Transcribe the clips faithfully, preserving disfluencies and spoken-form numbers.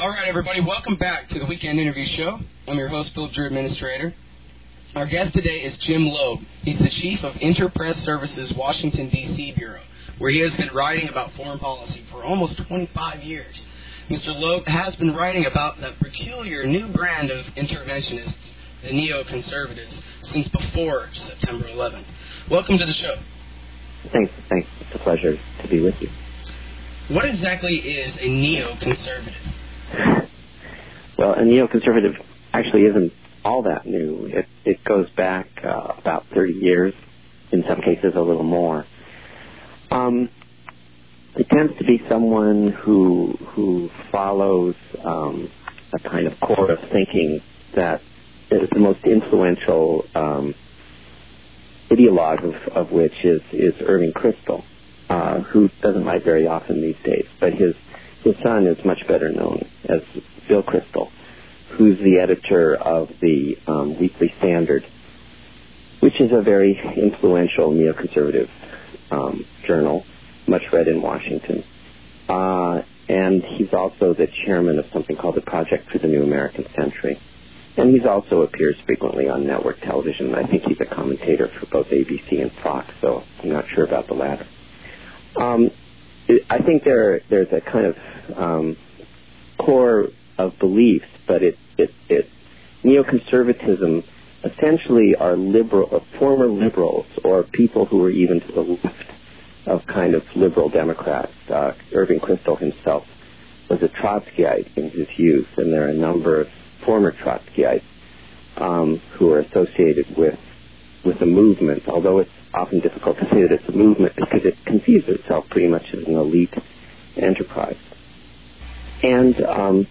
All right, everybody, welcome back to the Weekend Interview Show. I'm your host, Bill Drew, Administrator. Our guest today is Jim Loeb. He's the Chief of Interpress Services Washington, D C Bureau, where he has been writing about foreign policy for almost twenty-five years. Mister Loeb has been writing about the peculiar new brand of interventionists, the neoconservatives, since before September eleventh. Welcome to the show. Thanks, thanks. It's a pleasure to be with you. What exactly is a neoconservative? Well, a neoconservative actually isn't all that new. It, it goes back uh, about thirty years, in some cases a little more. Um, it tends to be someone who who follows um, a kind of core of thinking that is the most influential um, ideologue of, of which is, is Irving Kristol, uh, who doesn't write very often these days, but his his son is much better known as Bill Kristol, who's the editor of the um, Weekly Standard, which is a very influential neoconservative um, journal, much read in Washington. Uh, and he's also the chairman of something called the Project for the New American Century. And he's also appears frequently on network television. I think he's a commentator for both A B C and Fox, so I'm not sure about the latter. Um, I think there there's a kind of um, core of beliefs, but it, it, it neoconservatism essentially are liberal, uh, former liberals or people who are even to the left of kind of liberal Democrats. Uh, Irving Kristol himself was a Trotskyite in his youth, and there are a number of former Trotskyites um, who are associated with with the movement, although it's often difficult to say that it's a movement because it conceives itself pretty much as an elite enterprise. And um,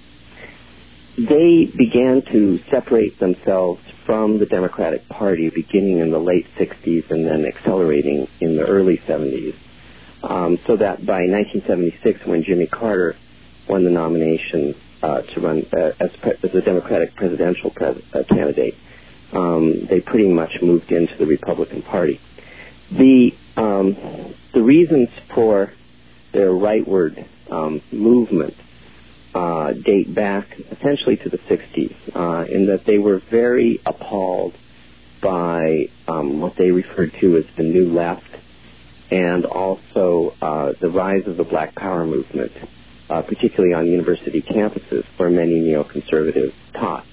they began to separate themselves from the Democratic Party beginning in the late sixties and then accelerating in the early seventies, um, so that by nineteen seventy-six, when Jimmy Carter won the nomination uh, to run uh, as, pre- as a Democratic presidential pres- uh, candidate, um, they pretty much moved into the Republican Party. The um, the reasons for their rightward um, movement uh, date back essentially to the sixties, uh, in that they were very appalled by um, what they referred to as the New Left, and also uh, the rise of the Black Power movement, uh, particularly on university campuses where many neoconservatives taught,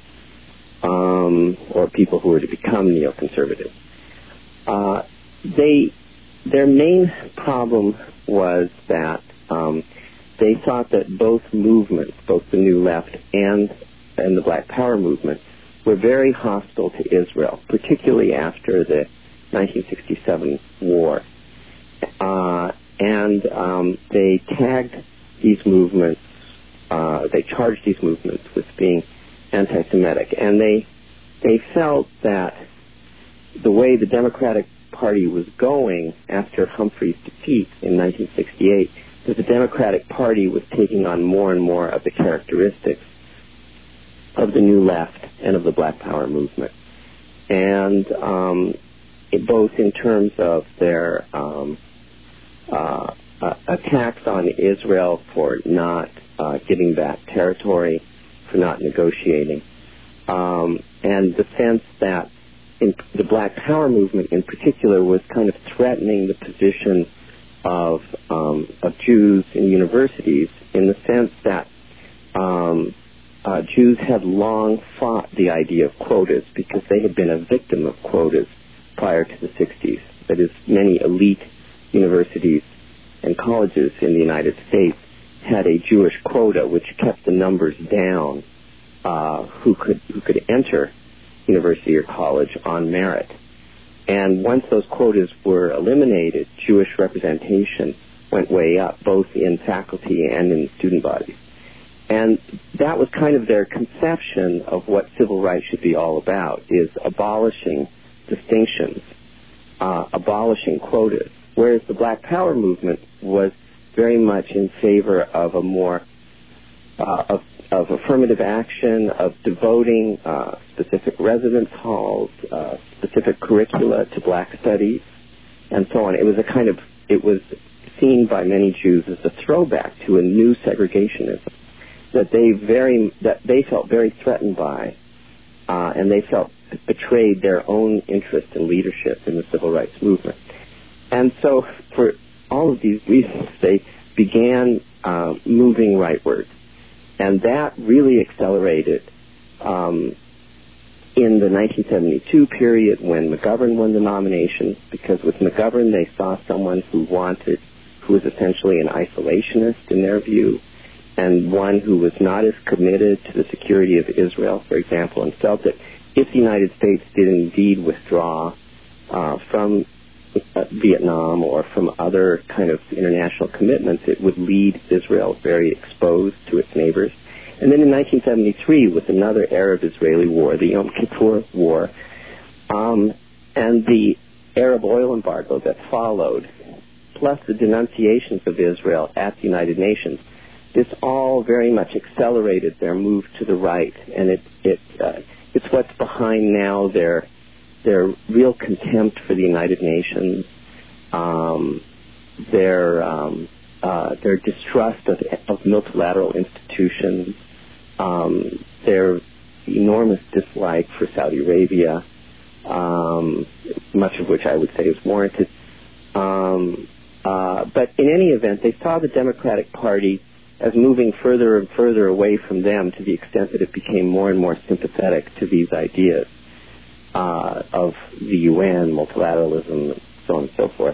um, or people who were to become neoconservatives. Uh, they, their main problem was that um, they thought that both movements, both the New Left and and the Black Power movement, were very hostile to Israel, particularly after the nineteen sixty-seven war. Uh, and um, they tagged these movements, uh, they charged these movements with being anti-Semitic. And they they felt that the way the Democratic Party was going after Humphrey's defeat in nineteen sixty-eight, that the Democratic Party was taking on more and more of the characteristics of the New Left and of the Black Power movement. And um, it, both in terms of their um, uh, uh, attacks on Israel for not uh, giving back territory, for not negotiating, um, and the sense that in the Black Power movement in particular was kind of threatening the position of um, of Jews in universities, in the sense that um, uh, Jews had long fought the idea of quotas because they had been a victim of quotas prior to the sixties. That is, many elite universities and colleges in the United States had a Jewish quota which kept the numbers down uh, who could who could enter university or college on merit. And once those quotas were eliminated, Jewish representation went way up, both in faculty and in student bodies. And that was kind of their conception of what civil rights should be all about, is abolishing distinctions, uh, abolishing quotas. Whereas the Black Power movement was very much in favor of a more, uh, of of affirmative action, of devoting uh, specific residence halls, uh, specific curricula to black studies, and so on. It was a kind of, it was seen by many Jews as a throwback to a new segregationism. that they very that they felt very threatened by, uh, and they felt betrayed their own interest in leadership in the civil rights movement. And so, for all of these reasons, they began uh, moving rightward, and that really accelerated um, in the nineteen seventy-two period when McGovern won the nomination, because with McGovern they saw someone who wanted, who was essentially an isolationist in their view, and one who was not as committed to the security of Israel, for example, and felt that if the United States did indeed withdraw uh, from uh, Vietnam or from other kind of international commitments, it would lead Israel very exposed to its neighbors. And then in nineteen seventy-three, with another Arab-Israeli war, the Yom Kippur War, um, and the Arab oil embargo that followed, plus the denunciations of Israel at the United Nations, this all very much accelerated their move to the right, and it, it uh, it's what's behind now their their real contempt for the United Nations, um, their um, uh, their distrust of, of multilateral institutions, um, their enormous dislike for Saudi Arabia, um, much of which I would say is warranted. Um, uh, but in any event, they saw the Democratic Party as moving further and further away from them to the extent that it became more and more sympathetic to these ideas uh, of the U N, multilateralism, and so on and so forth.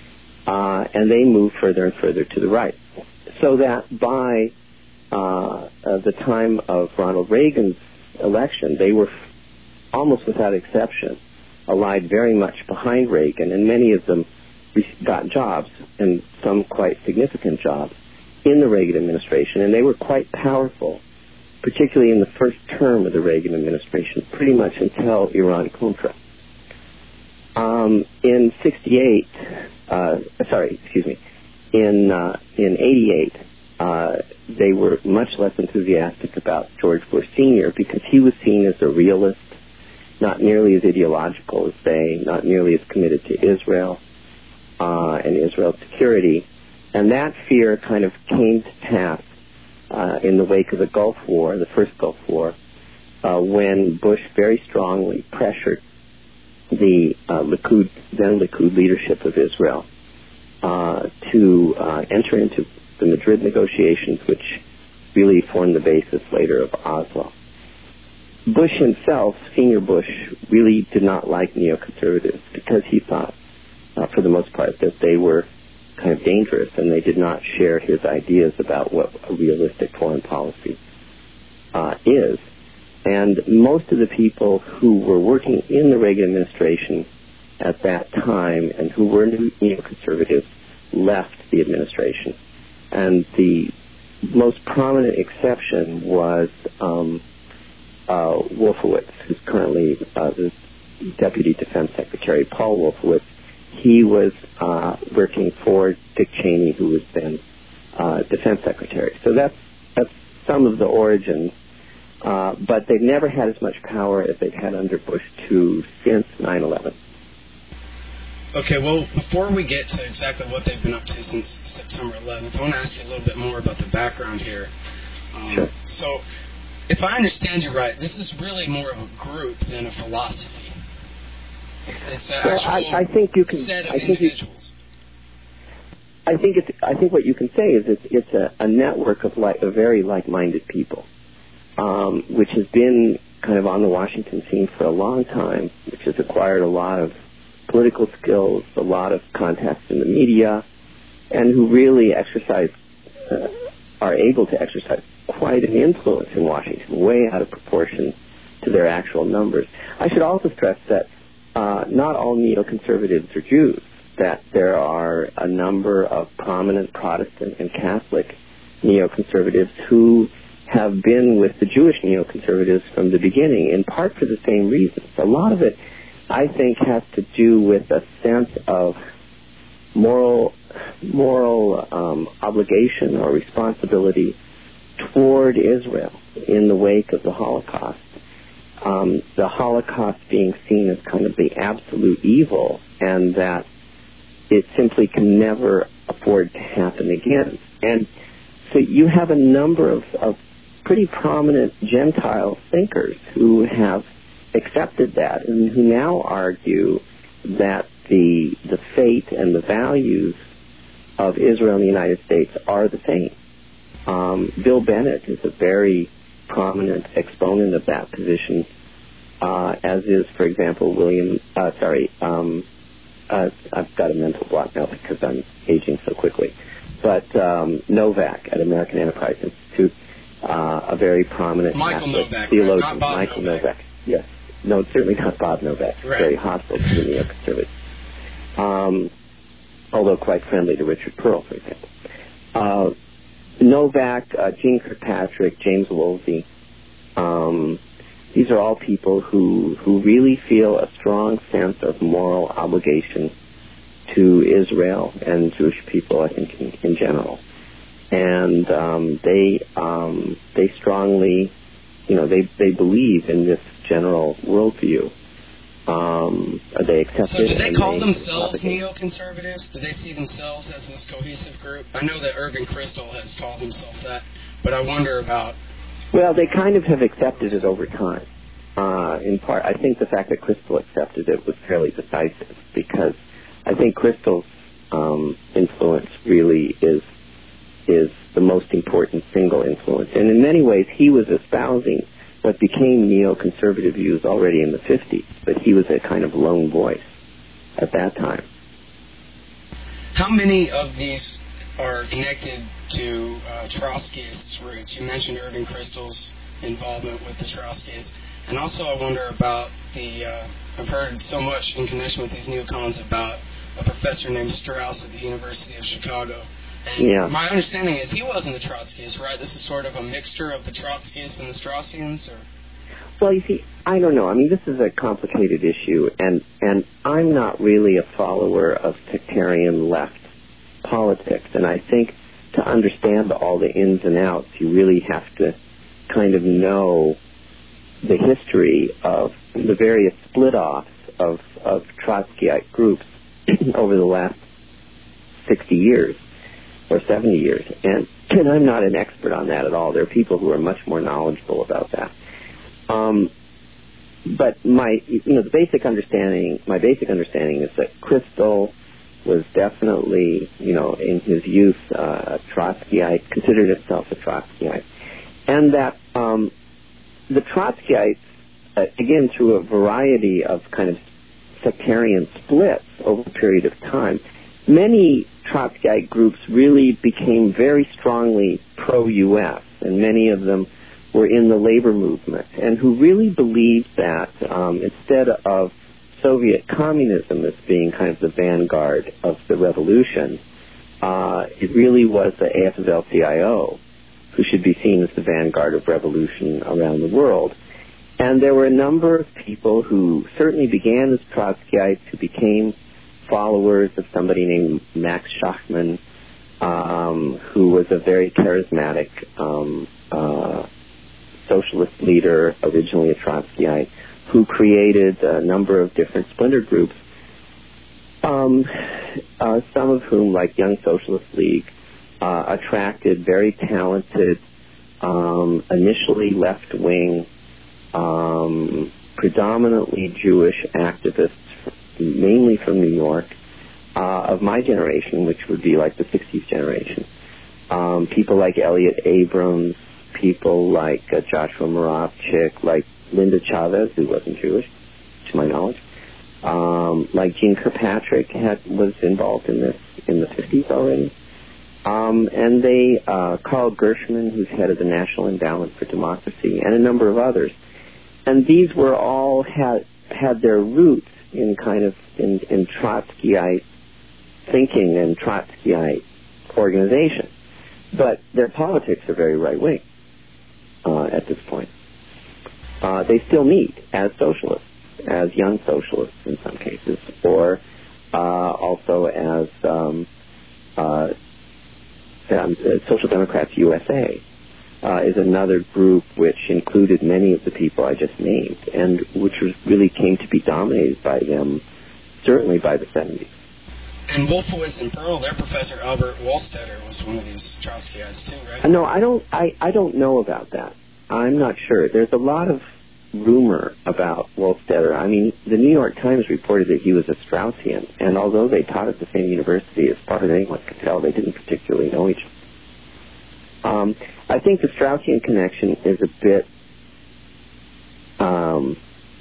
Uh, and they moved further and further to the right. So that by uh, uh, the time of Ronald Reagan's election, they were f- almost without exception allied very much behind Reagan, and many of them re- got jobs, and some quite significant jobs, in the Reagan administration, and they were quite powerful, particularly in the first term of the Reagan administration, pretty much until Iran-Contra. Um, in sixty-eight, uh, sorry, excuse me, in uh, in eighty-eight, uh, they were much less enthusiastic about George Bush Senior because he was seen as a realist, not nearly as ideological as they, not nearly as committed to Israel uh, and Israel's security. And that fear kind of came to pass uh, in the wake of the Gulf War, the first Gulf War, uh, when Bush very strongly pressured the uh, Likud, then Likud leadership of Israel uh, to uh, enter into the Madrid negotiations, which really formed the basis later of Oslo. Bush himself, Senior Bush, really did not like neoconservatives because he thought, uh, for the most part, that they were kind of dangerous, and they did not share his ideas about what a realistic foreign policy uh, is. And most of the people who were working in the Reagan administration at that time and who were neoconservatives left the administration. And the most prominent exception was um, uh, Wolfowitz, who's currently uh, the Deputy Defense Secretary, Paul Wolfowitz. He was uh, working for Dick Cheney, who was then uh, Defense Secretary. So that's that's some of the origins. Uh, but they've never had as much power as they've had under Bush two since nine eleven. Okay, well, before we get to exactly what they've been up to since September eleventh, I want to ask you a little bit more about the background here. Um, sure. So, if I understand you right, this is really more of a group than a philosophy. It's an well, actual I, I think you can, set of I think individuals. You, I think it's. I think what you can say is it's, it's a, a network of like a very like-minded people, um, which has been kind of on the Washington scene for a long time, which has acquired a lot of political skills, a lot of contacts in the media, and who really exercise, uh, are able to exercise quite an influence in Washington, way out of proportion to their actual numbers. I should also stress that uh, not all neoconservatives are Jews, that there are a number of prominent Protestant and Catholic neoconservatives who have been with the Jewish neoconservatives from the beginning, in part for the same reasons. A lot of it, I think, has to do with a sense of moral moral um, obligation or responsibility toward Israel in the wake of the Holocaust. Um, the Holocaust being seen as kind of the absolute evil, and that it simply can never afford to happen again. And so you have a number of, of pretty prominent Gentile thinkers who have accepted that and who now argue that the the fate and the values of Israel and the United States are the same. Um, Bill Bennett is a very prominent exponent of that position, uh, as is, for example, William, uh, sorry, um, uh, I've got a mental block now because I'm aging so quickly, but um, Novak at American Enterprise Institute, uh, a very prominent Michael Novak, theologian. right? Not Bob Michael Novak. Novak, yes. No, certainly not Bob Novak. Right. Very hostile to the neoconservatives. Um, although quite friendly to Richard Pearl, for example. Uh, Novak, uh, Gene Kirkpatrick, James Woolsey, um, these are all people who, who really feel a strong sense of moral obligation to Israel and Jewish people, I think, in, in general. And um, they um, they strongly, you know, they, they believe in this general worldview. Um, they accept so it. do they and call they themselves propagate. neoconservatives? Do they see themselves as this cohesive group? I know that Irving Kristol has called himself that, but I wonder about... Well, they kind of have accepted it over time. Uh, in part, I think the fact that Kristol accepted it was fairly decisive because I think Kristol's um, influence really is is the most important single influence. And in many ways, he was espousing what became neoconservative views already in the fifties, but he was a kind of lone voice at that time. How many of these are connected to uh, Trotskyist roots? You mentioned Irving Kristol's involvement with the Trotskyists. And also I wonder about the, uh, I've heard so much in connection with these neocons about a professor named Strauss at the University of Chicago. And yeah. my understanding is he wasn't a Trotskyist, right? This is sort of a mixture of the Trotskyists and the Straussians, or? Well, you see, I don't know. I mean, this is a complicated issue, and, and I'm not really a follower of sectarian left politics, and I think to understand all the ins and outs, you really have to kind of know the history of the various split-offs of, of Trotskyite groups over the last sixty years or seventy years. And, and I'm not an expert on that at all. There are people who are much more knowledgeable about that. Um, but my, you know, the basic understanding, my basic understanding is that Kristol was definitely, you know, in his youth, uh, a Trotskyite, considered himself a Trotskyite. And that um, the Trotskyites, uh, again, through a variety of kind of sectarian splits over a period of time, many Trotskyite groups really became very strongly pro-U S, and many of them were in the labor movement, and who really believed that um, instead of Soviet communism as being kind of the vanguard of the revolution, uh, it really was the A F L C I O who should be seen as the vanguard of revolution around the world. And there were a number of people who certainly began as Trotskyites, who became followers of somebody named Max Schachmann, um, who was a very charismatic um, uh, socialist leader, originally a Trotskyite, who created a number of different splinter groups, um, uh, some of whom, like Young Socialist League, uh, attracted very talented, um, initially left-wing, um, predominantly Jewish activists, mainly from New York, uh, of my generation, which would be like the sixties generation. Um, people like Elliot Abrams, people like uh, Joshua Moravchik, like Linda Chavez, who wasn't Jewish, to my knowledge, um, like Gene Kirkpatrick had was involved in this in the fifties already, um, and they uh, Carl Gershman, who's head of the National Endowment for Democracy, and a number of others, and these were all had had their roots in kind of in, in Trotskyite thinking and Trotskyite organization, but their politics are very right wing uh, at this point. Uh, they still meet as socialists, as young socialists in some cases, or uh, also as um, uh, um, Social Democrats U S A uh, is another group which included many of the people I just named, and which was, really came to be dominated by them, certainly by the seventies. And Wolfowitz and Pearl, their professor Albert Wohlstetter was one of these Trotskyites too, right? Uh, no, I don't. I, I don't know about that. I'm not sure. There's a lot of rumor about Wohlstetter. I mean, the New York Times reported that he was a Straussian, and although they taught at the same university, as far as anyone could tell, they didn't particularly know each other. Um, I think the Straussian connection is a bit um,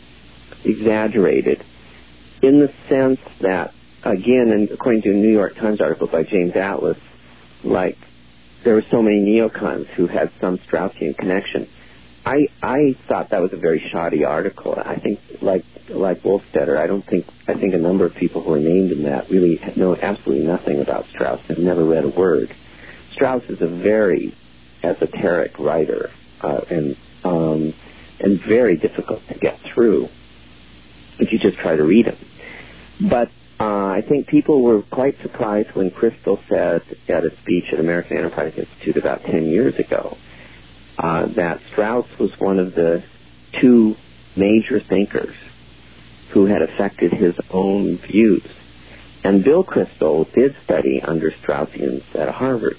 exaggerated in the sense that, again, and according to a New York Times article by James Atlas, like, there were so many neocons who had some Straussian connection. I I thought that was a very shoddy article. I think, like like Wohlstetter, I don't think I think a number of people who are named in that really know absolutely nothing about Strauss. Have never read a word. Strauss is a very esoteric writer, uh, and um, and very difficult to get through if you just try to read him. But uh, I think people were quite surprised when Crystal said at a speech at American Enterprise Institute about ten years ago uh, that Strauss was one of the two major thinkers who had affected his own views. And Bill Crystal did study under Straussians at Harvard.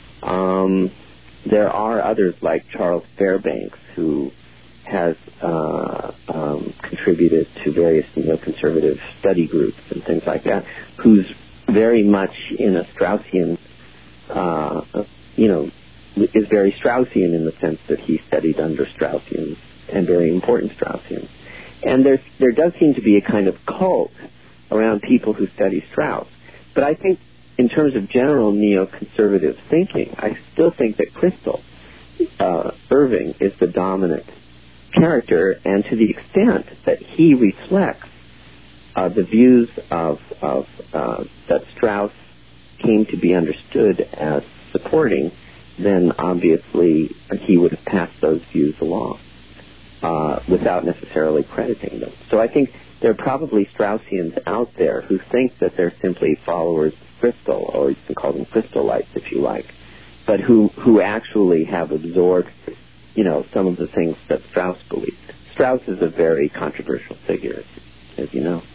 Um, there are others like Charles Fairbanks, who has uh, um, contributed to various neoconservative study groups and things like that, who's very much in a Straussian, uh, you know, is very Straussian in the sense that he studied under Straussians and very important Straussians. And there's, there does seem to be a kind of cult around people who study Strauss. But I think in terms of general neoconservative thinking, I still think that Crystal, uh, Irving, is the dominant character, and to the extent that he reflects uh, the views of, of uh, that Strauss came to be understood as supporting, then obviously he would have passed those views along uh, without necessarily crediting them. So I think there are probably Straussians out there who think that they're simply followers of Crystal, or you can call them Crystallites if you like, but who, who actually have absorbed, you know, some of the things that Strauss believed. Strauss is a very controversial figure, as you know.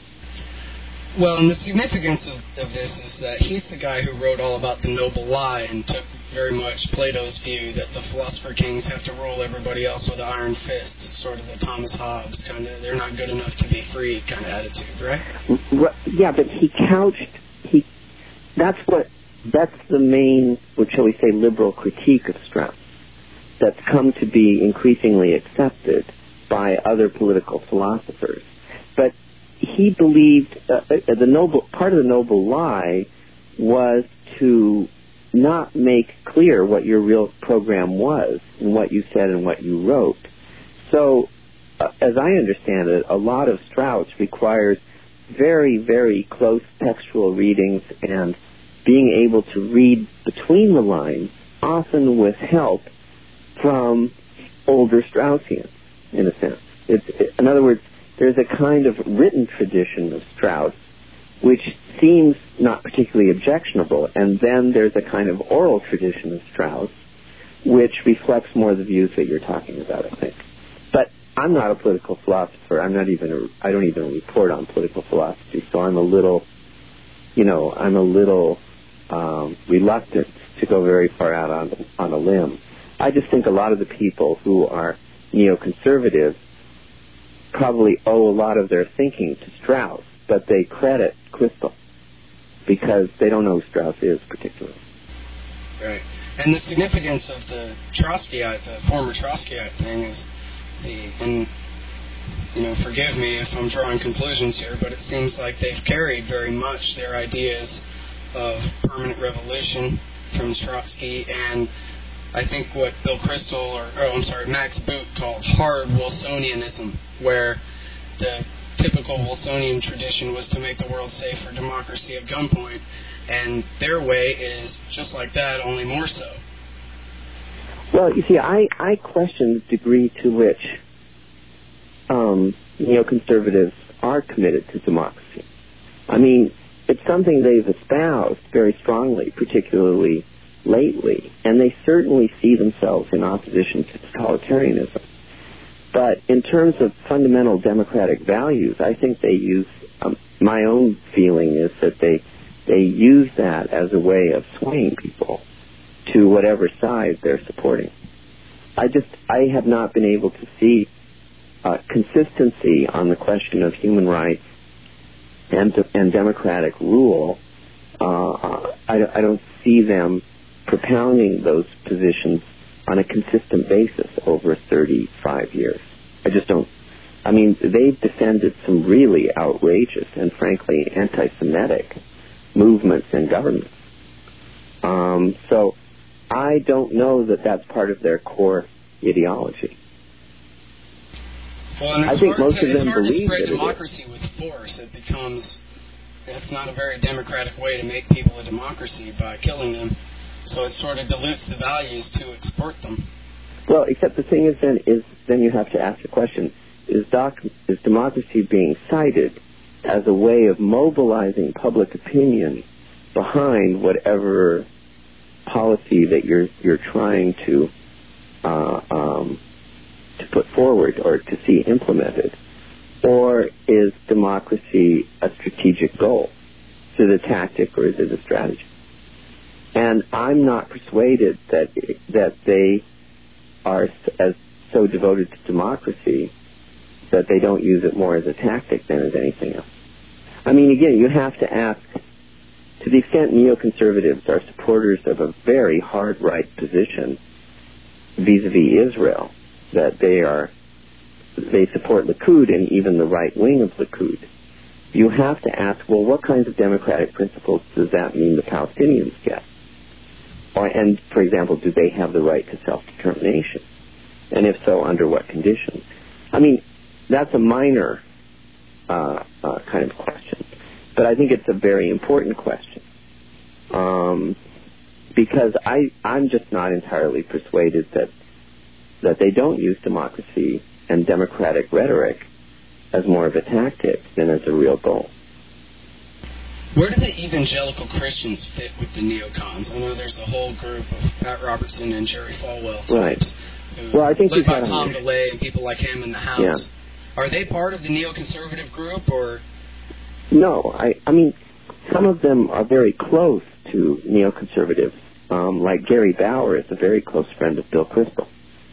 Well, and the significance of, of this is that he's the guy who wrote all about the noble lie and took very much Plato's view that the philosopher kings have to rule everybody else with an iron fist, sort of the Thomas Hobbes kind of, they're not good enough to be free kind of attitude, right? right? Yeah, but he couched, he, that's what, that's the main, what shall we say, liberal critique of Strauss that's come to be increasingly accepted by other political philosophers. But he believed uh, the noble part of the noble lie was to not make clear what your real program was and what you said and what you wrote. So, uh, as I understand it, a lot of Strauss requires very, very close textual readings and being able to read between the lines, often with help from older Straussians, in a sense. It's, it, in other words, there's a kind of written tradition of Strauss which seems not particularly objectionable, and then there's a kind of oral tradition of Strauss which reflects more the views that you're talking about, I think. But I'm not a political philosopher. I'm not even a, I don't even report on political philosophy, so I'm a little, you know, I'm a little um, reluctant to go very far out on, on a limb. I just think a lot of the people who are neoconservative probably owe a lot of their thinking to Strauss, but they credit Crystal because they don't know who Strauss is particularly. Right. And the significance of the Trotskyite, the former Trotskyite thing is the, and, you know, forgive me if I'm drawing conclusions here, but it seems like they've carried very much their ideas of permanent revolution from Trotsky, and I think what Bill Crystal, or oh, I'm sorry, Max Boot called hard Wilsonianism, where the typical Wilsonian tradition was to make the world safe for democracy at gunpoint, and their way is just like that, only more so. Well, you see, I, I question the degree to which um, neoconservatives are committed to democracy. I mean, it's something they've espoused very strongly, particularly lately, and they certainly see themselves in opposition to totalitarianism. But in terms of fundamental democratic values, I think they use, um, my own feeling is that they they use that as a way of swaying people to whatever side they're supporting. I just, I have not been able to see uh, consistency on the question of human rights and, and democratic rule. Uh, I, I don't see them propounding those positions on a consistent basis over thirty-five years. I just don't. I mean, they've defended some really outrageous and frankly anti-Semitic movements and governments. Um, so I don't know that that's part of their core ideology. Well, and it's I think hard most to, of them it's hard believe to spread that democracy with force. It becomes, it's not a very democratic way to make people a democracy by killing them. So it sort of dilutes the values to export them. Well, except the thing is then, is then you have to ask the question, is, doc, is democracy being cited as a way of mobilizing public opinion behind whatever policy that you're you're trying to uh, um, to put forward or to see implemented, or is democracy a strategic goal? Is it a tactic or is it a strategy? And I'm not persuaded that that they are as so devoted to democracy that they don't use it more as a tactic than as anything else. I mean, again, you have to ask, to the extent neoconservatives are supporters of a very hard right position vis-a-vis Israel, that they are, they support Likud and even the right wing of Likud, you have to ask, well, what kinds of democratic principles does that mean the Palestinians get? Or, and, for example, do they have the right to self-determination? And if so, under what conditions? I mean, that's a minor uh, uh, kind of question. But I think it's a very important question. Um, because I, I'm just not entirely persuaded that that they don't use democracy and democratic rhetoric as more of a tactic than as a real goal. Where do the evangelical Christians fit with the neocons? I know there's a whole group of Pat Robertson and Jerry Falwell types. Right. Who, well, I think led by had Tom DeLay and people like him in the House. Yeah. Are they part of the neoconservative group, or? No, I, I mean, some of them are very close to neoconservatives. Um, like Gary Bauer is a very close friend of Bill Kristol.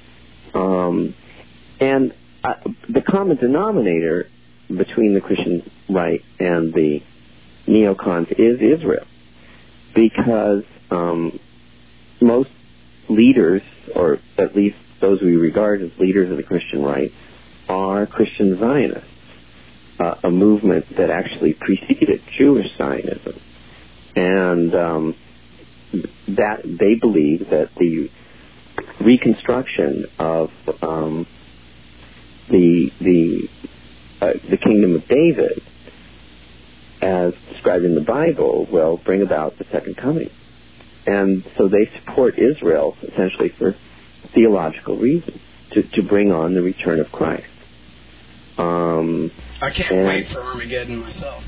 Um, and uh, the common denominator between the Christian right and the neocons is Israel, because um, most leaders, or at least those we regard as leaders of the Christian right, are Christian Zionists, uh, a movement that actually preceded Jewish Zionism, and um, that they believe that the reconstruction of um, the the uh, the kingdom of David, as described in the Bible, will bring about the second coming. And so they support Israel essentially for theological reasons, to, to bring on the return of Christ. Um, I can't and, wait for Armageddon myself.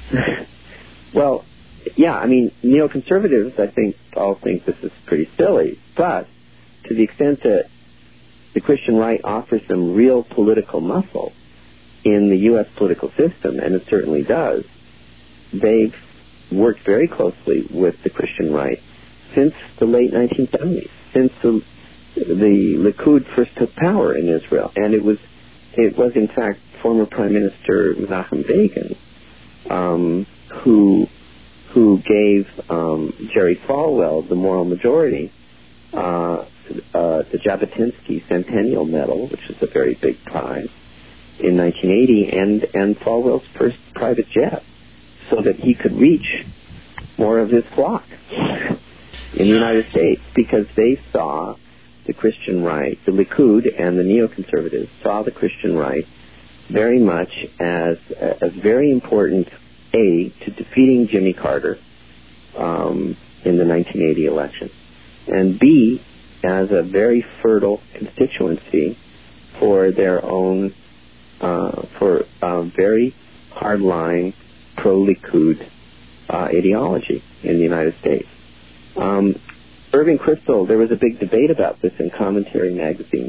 Well, yeah, I mean, neoconservatives, I think, all think this is pretty silly, but to the extent that the Christian right offers them real political muscle in the U S political system, and it certainly does, they've worked very closely with the Christian right since the late nineteen seventies, since the, the Likud first took power in Israel. And it was, it was in fact, former Prime Minister Menachem Begin um, who who gave um, Jerry Falwell the moral majority, uh, uh, the Jabotinsky Centennial Medal, which is a very big prize, in nineteen eighty, and, and Falwell's first private jet, so that he could reach more of his flock in the United States, because they saw the Christian right, the Likud and the neoconservatives saw the Christian right very much as a, a very important, A, to defeating Jimmy Carter um, in the nineteen eighty election, and B, as a very fertile constituency for their own, uh, for uh, very hardline pro-Likud uh, ideology in the United States. Um, Irving Kristol, there was a big debate about this in Commentary magazine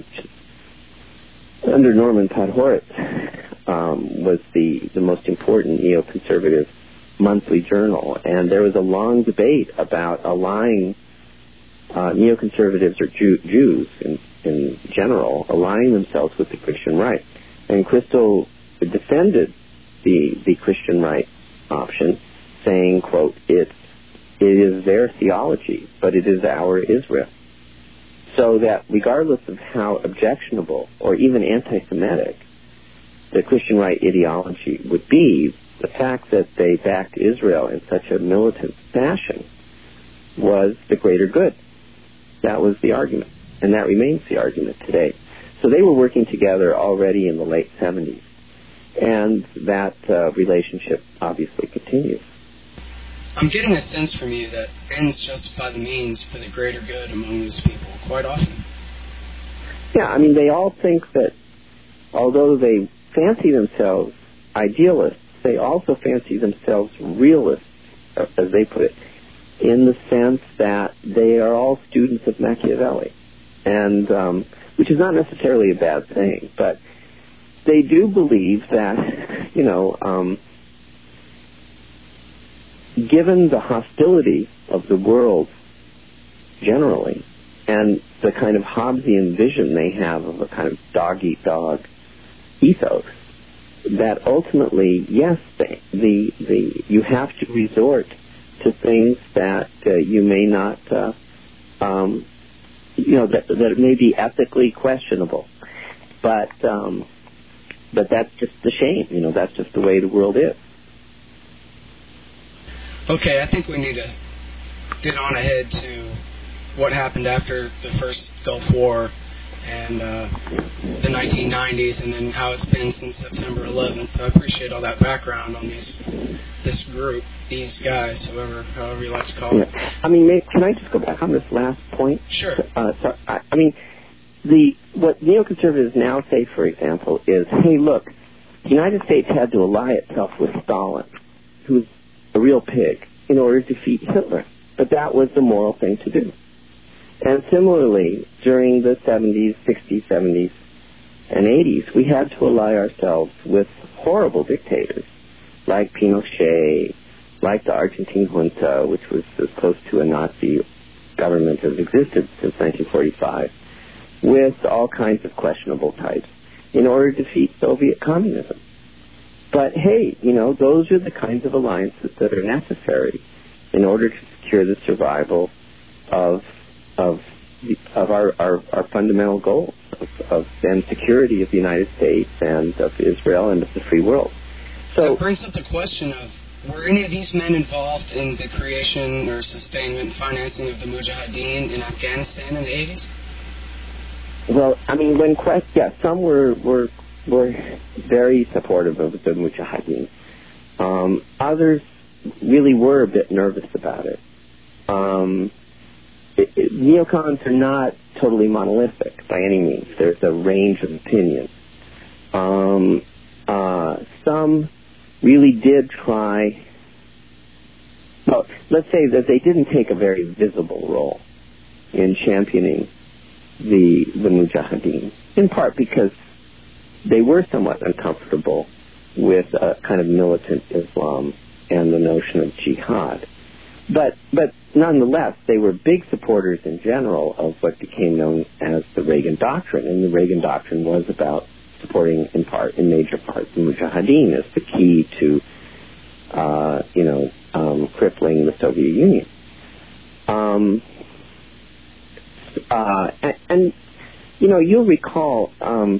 under Norman Podhoretz, um, was the, the most important neoconservative monthly journal, and there was a long debate about aligning uh, neoconservatives or Jew- Jews in, in general, aligning themselves with the Christian right. And Crystal defended the the Christian right option, saying, quote, it's, it is their theology, but it is our Israel. So that regardless of how objectionable or even anti-Semitic the Christian right ideology would be, the fact that they backed Israel in such a militant fashion was the greater good. That was the argument, and that remains the argument today. So they were working together already in the late seventies, and that uh, relationship obviously continues. I'm getting a sense from you that ends justify the means for the greater good among those people quite often. Yeah, I mean, they all think that although they fancy themselves idealists, they also fancy themselves realists, as they put it, in the sense that they are all students of Machiavelli, and um, which is not necessarily a bad thing, but they do believe that, you know, um, given the hostility of the world generally, and the kind of Hobbesian vision they have of a kind of dog-eat-dog ethos, that ultimately, yes, the, the, the you have to resort to things that uh, you may not, uh, um, you know, that, that may be ethically questionable. But, um, but that's just the shame, you know, that's just the way the world is. Okay, I think we need to get on ahead to what happened after the first Gulf War and uh, the nineteen nineties, and then how it's been since September eleventh. I appreciate all that background on these, this group, these guys, whoever, however you like to call them. Yeah. I mean, may, can I just go back on this last point? Sure. Uh, so, I, I mean, the what neoconservatives now say, for example, is, hey, look, the United States had to ally itself with Stalin, who's a real pig, in order to defeat Hitler. But that was the moral thing to do. And similarly, during the seventies, sixties, seventies, and eighties, we had to ally ourselves with horrible dictators like Pinochet, like the Argentine junta, which was as close to a Nazi government as existed since nineteen forty-five, with all kinds of questionable types, in order to defeat Soviet communism. But hey, you know, those are the kinds of alliances that are necessary in order to secure the survival of of of our, our, our fundamental goals of, of and security of the United States and of Israel and of the free world. So that brings up the question of, were any of these men involved in the creation or sustainment financing of the Mujahideen in Afghanistan in the eighties? Well, I mean, when quest, yeah, some were were were very supportive of the Mujahideen. Um, others really were a bit nervous about it. Um, it, it. Neocons are not totally monolithic by any means. There's a range of opinions. Um, uh, some really did try. Well, let's say that they didn't take a very visible role in championing the the Mujahideen, in part because they were somewhat uncomfortable with a kind of militant Islam and the notion of jihad. But but nonetheless, they were big supporters in general of what became known as the Reagan Doctrine, and the Reagan Doctrine was about supporting, in part, in major part, the Mujahideen as the key to, uh, you know, um, crippling the Soviet Union. Um, uh, and, and, you know, you'll recall, um,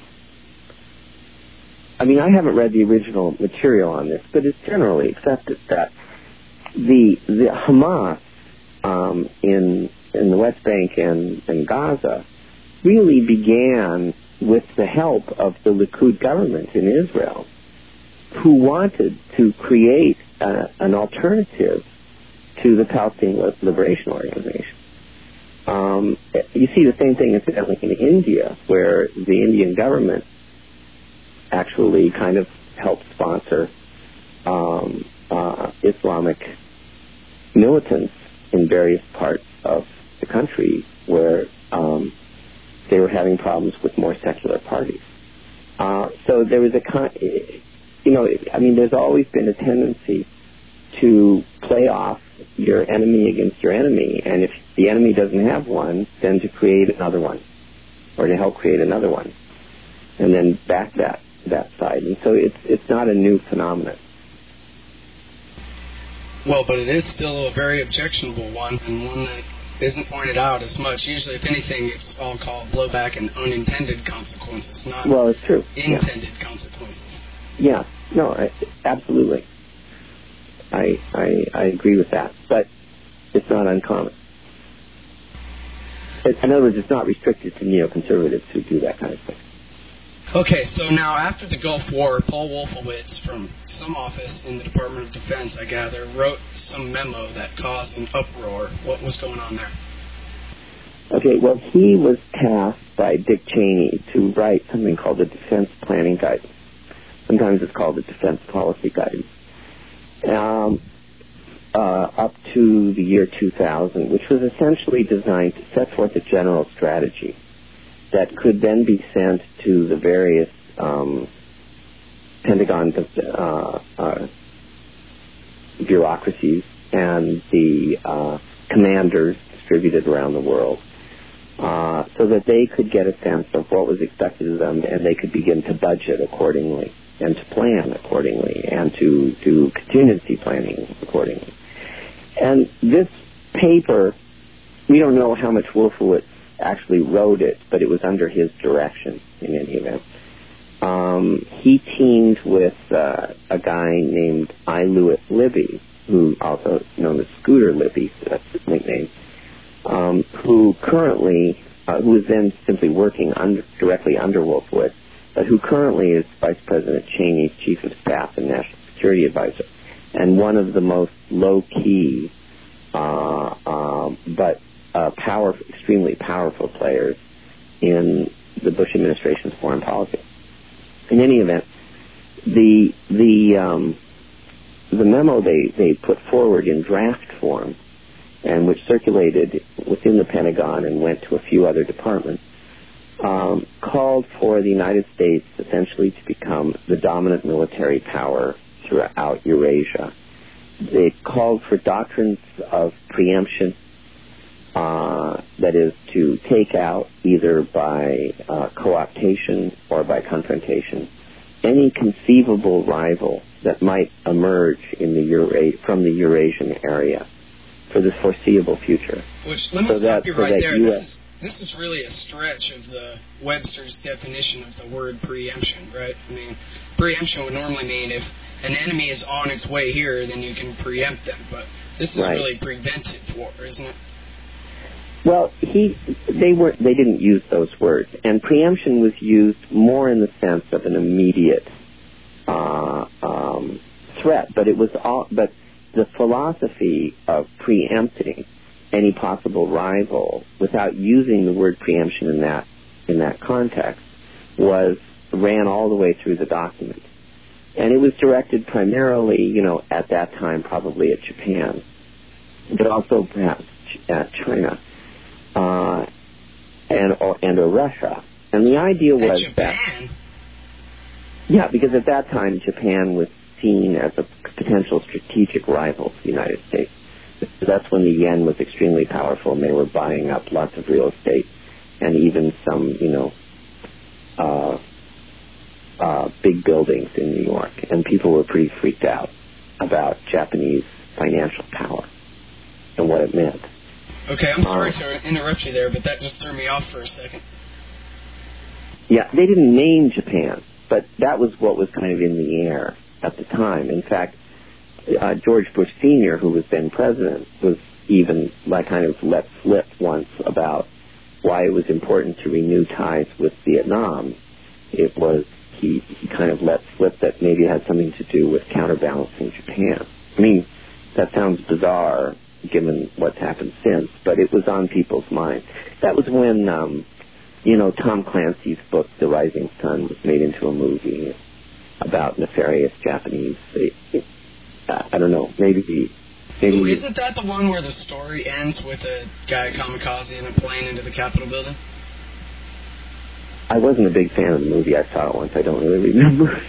I mean, I haven't read the original material on this, but it's generally accepted that the the Hamas um, in in the West Bank and, and Gaza really began with the help of the Likud government in Israel, who wanted to create uh, an alternative to the Palestinian Liberation Organization. Um, you see the same thing, incidentally, in India, where the Indian government actually kind of helped sponsor um, uh, Islamic militants in various parts of the country where um, they were having problems with more secular parties. Uh, so there was a, con- you know, I mean, there's always been a tendency to play off your enemy against your enemy, and if the enemy doesn't have one, then to create another one, or to help create another one, and then back that that side. And so it's it's not a new phenomenon. Well, but it is still a very objectionable one, and one that isn't pointed out as much. Usually, if anything, it's all called blowback and unintended consequences, not well, it's true. intended yeah. consequences. Yeah, no, I, absolutely. I, I I agree with that, but it's not uncommon. In other words, it's not restricted to neoconservatives who do that kind of thing. Okay, so now after the Gulf War, Paul Wolfowitz from some office in the Department of Defense, I gather, wrote some memo that caused an uproar. What was going on there? Okay, well, he was tasked by Dick Cheney to write something called the Defense Planning Guidance. Sometimes it's called the Defense Policy Guidance. Um, uh, up to the year two thousand, which was essentially designed to set forth a general strategy that could then be sent to the various um, Pentagon uh, uh, bureaucracies and the uh, commanders distributed around the world, uh, so that they could get a sense of what was expected of them, and they could begin to budget accordingly and to plan accordingly and to do contingency planning accordingly. And this paper, we don't know how much Wolfowitz actually wrote it, but it was under his direction in any event. Um, he teamed with uh, a guy named I. Lewis Libby, who also known as Scooter Libby, so that's his nickname, um, who currently, uh, who was then simply working under, directly under Wolfowitz, but who currently is Vice President Cheney's Chief of Staff and National Security Advisor, and one of the most low-key uh, uh, but uh, power, extremely powerful players in the Bush administration's foreign policy. In any event, the the um, the memo they, they put forward in draft form, and which circulated within the Pentagon and went to a few other departments, um, called for the United States essentially to become the dominant military power throughout Eurasia. They called for doctrines of preemption, uh, that is, to take out, either by uh, co-optation or by confrontation, any conceivable rival that might emerge in the Eura- from the Eurasian area for the foreseeable future. Which, let me so stop that, you so right there. U S This is, this is really a stretch of the Webster's definition of the word preemption, right? I mean, preemption would normally mean if an enemy is on its way here, then you can preempt them. But this is right. really preventive war, isn't it? Well, he, they were, they didn't use those words, and preemption was used more in the sense of an immediate uh, um, threat. But it was all, but the philosophy of preempting any possible rival without using the word preemption in that in that context was ran all the way through the document, and it was directed primarily, you know, at that time probably at Japan, but also perhaps at China. Uh, and or, and or Russia. And the idea was Japan? that... Yeah, because at that time, Japan was seen as a potential strategic rival to the United States. That's when the yen was extremely powerful, and they were buying up lots of real estate, and even some, you know, uh, uh, big buildings in New York. And people were pretty freaked out about Japanese financial power and what it meant. Okay, I'm sorry to interrupt you there, but that just threw me off for a second. Yeah, they didn't name Japan, but that was what was kind of in the air at the time. In fact, uh, George Bush Senior, who was then president, was even like kind of let slip once about why it was important to renew ties with Vietnam. It was, he, he kind of let slip that maybe it had something to do with counterbalancing Japan. I mean, that sounds bizarre, given what's happened since, but it was on people's minds. That was when, um, you know, Tom Clancy's book, The Rising Sun, was made into a movie about nefarious Japanese. It, it, I don't know, maybe... maybe Ooh, isn't that the one where the story ends with a guy kamikaze in a plane into the Capitol building? I wasn't a big fan of the movie. I saw it once. I don't really remember.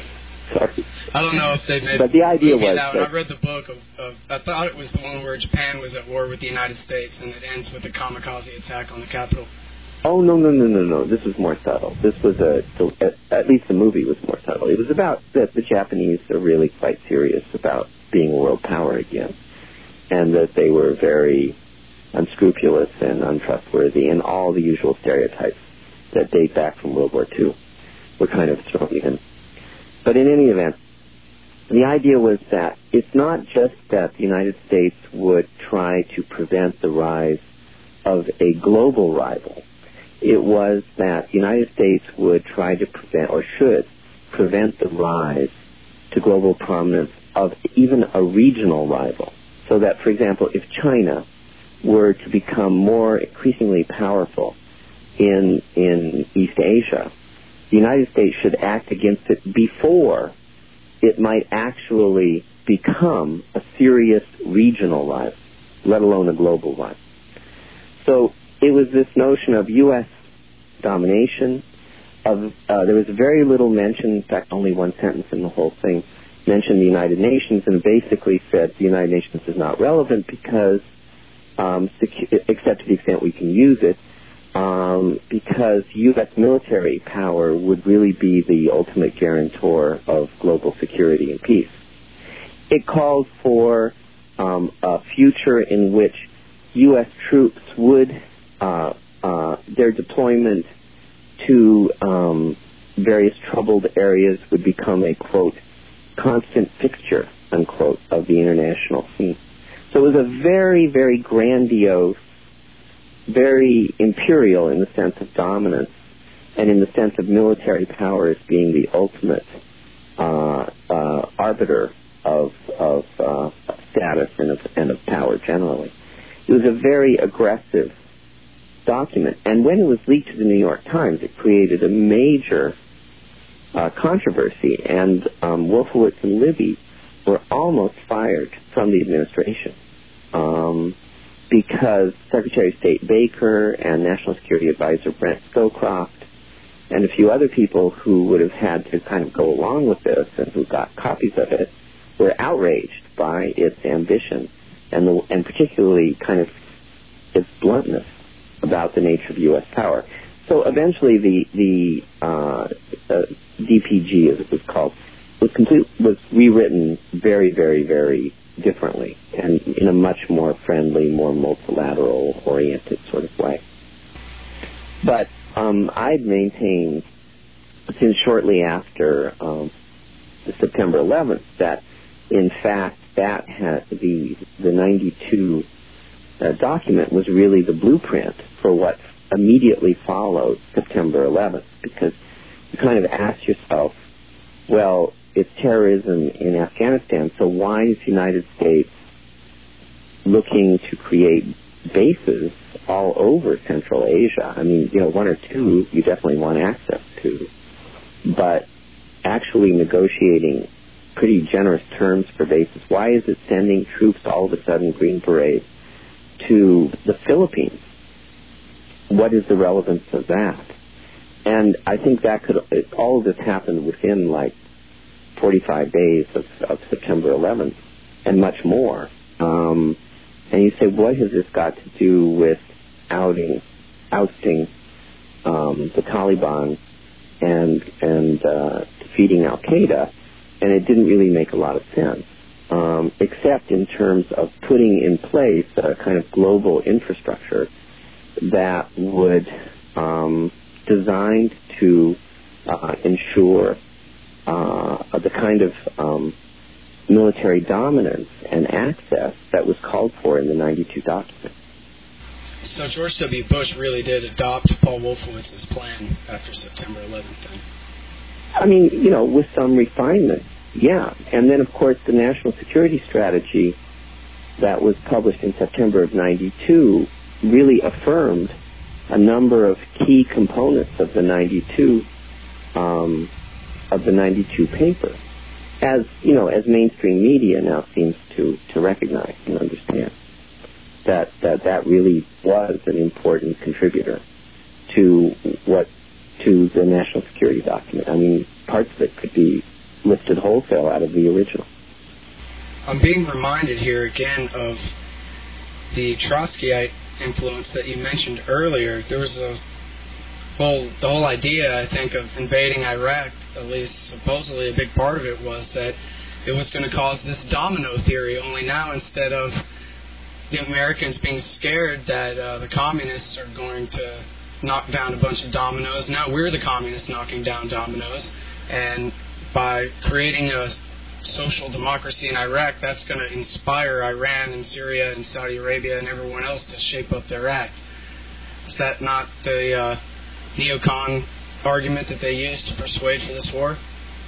Sorry. I don't know if they made but the idea movie was that that I read the book of, of, I thought it was the one where Japan was at war with the United States, and it ends with a kamikaze attack on the Capitol. Oh, no, no, no, no, no. This was more subtle. This was a, at least the movie was more subtle. It was about that the Japanese are really quite serious about being a world power again, and that they were very unscrupulous and untrustworthy, and all the usual stereotypes that date back from World War Two were kind of thrown in. But in any event, the idea was that it's not just that the United States would try to prevent the rise of a global rival. It was that the United States would try to prevent, or should prevent, the rise to global prominence of even a regional rival. So that, for example, if China were to become more increasingly powerful in in East Asia, the United States should act against it before it might actually become a serious regional rival, let alone a global rival. So it was this notion of U S domination. Of uh, there was very little mention, in fact, only one sentence in the whole thing, mentioned the United Nations, and basically said the United Nations is not relevant because, um, secu- except to the extent we can use it, um, because U S military power would really be the ultimate guarantor of global security and peace. It called for um, a future in which U S troops would, uh, uh, their deployment to um, various troubled areas would become a, quote, constant fixture, unquote, of the international scene. So it was a very, very grandiose, very imperial in the sense of dominance, and in the sense of military power as being the ultimate uh, uh, arbiter of, of uh, status and of, and of power generally. It was a very aggressive document, and when it was leaked to the New York Times, it created a major uh, controversy, and um, Wolfowitz and Libby were almost fired from the administration um, because Secretary of State Baker and National Security Advisor Brent Scowcroft and a few other people who would have had to kind of go along with this and who got copies of it were outraged by its ambition and the, and particularly kind of its bluntness about the nature of U S power. So eventually the the uh, uh, D P G, as it was called, was complete was rewritten very, very, very differently and in a much more friendly, more multilateral oriented sort of way. But um, I'd maintained since shortly after um, the September eleventh that in fact that had the the ninety-two uh, document was really the blueprint for what immediately followed September eleventh, because you kind of ask yourself, well, it's terrorism in Afghanistan, so why is the United States looking to create bases all over Central Asia? I mean, you know, one or two you definitely want access to, but actually negotiating pretty generous terms for bases. Why is it sending troops all of a sudden, Green Berets, to the Philippines? What is the relevance of that? And I think that could, all of this happened within like forty-five days of, of September eleventh and much more. Um, and you say, what has this got to do with outing, ousting um, the Taliban and and uh, defeating Al Qaeda? And it didn't really make a lot of sense, um, except in terms of putting in place a kind of global infrastructure that would um, designed to uh, ensure uh, the kind of um, military dominance and access that was called for in the ninety-two document. So George W. Bush really did adopt Paul Wolfowitz's plan after September eleventh, then? I mean, you know, with some refinement, yeah. And then, of course, the national security strategy that was published in September of ninety-two really affirmed a number of key components of the ninety-two um, of the ninety-two paper, as you know, as mainstream media now seems to, to recognize and understand that, that that really was an important contributor to what to the national security document. I mean, parts of it could be lifted wholesale out of the original. I'm being reminded here again of the Trotskyite influence that you mentioned earlier. There was a whole, the whole idea, I think, of invading Iraq, at least supposedly a big part of it was that it was going to cause this domino theory, only now instead of the Americans being scared that uh, the communists are going to knock down a bunch of dominoes, now we're the communists knocking down dominoes, and by creating a social democracy in Iraq, that's going to inspire Iran and Syria and Saudi Arabia and everyone else to shape up their act. Is that not the uh, neocon argument that they used to persuade for this war?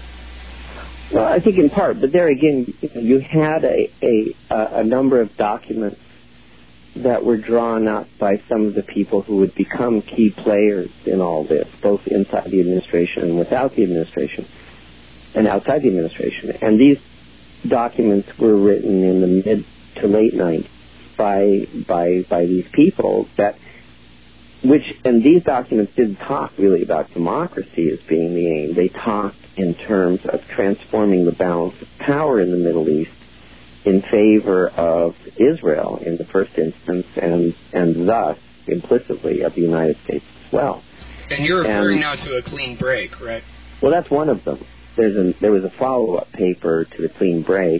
Well, I think in part, but there again, you had a, a, a number of documents that were drawn up by some of the people who would become key players in all this, both inside the administration and without the administration, and outside the administration. And these documents were written in the mid to late nineties by by by these people that, which, and these documents didn't talk really about democracy as being the aim. They talked in terms of transforming the balance of power in the Middle East in favor of Israel in the first instance, and and thus implicitly of the United States as well. And you're referring and, now to a clean break, right? Well, that's one of them. There's a, there was a follow-up paper to the clean break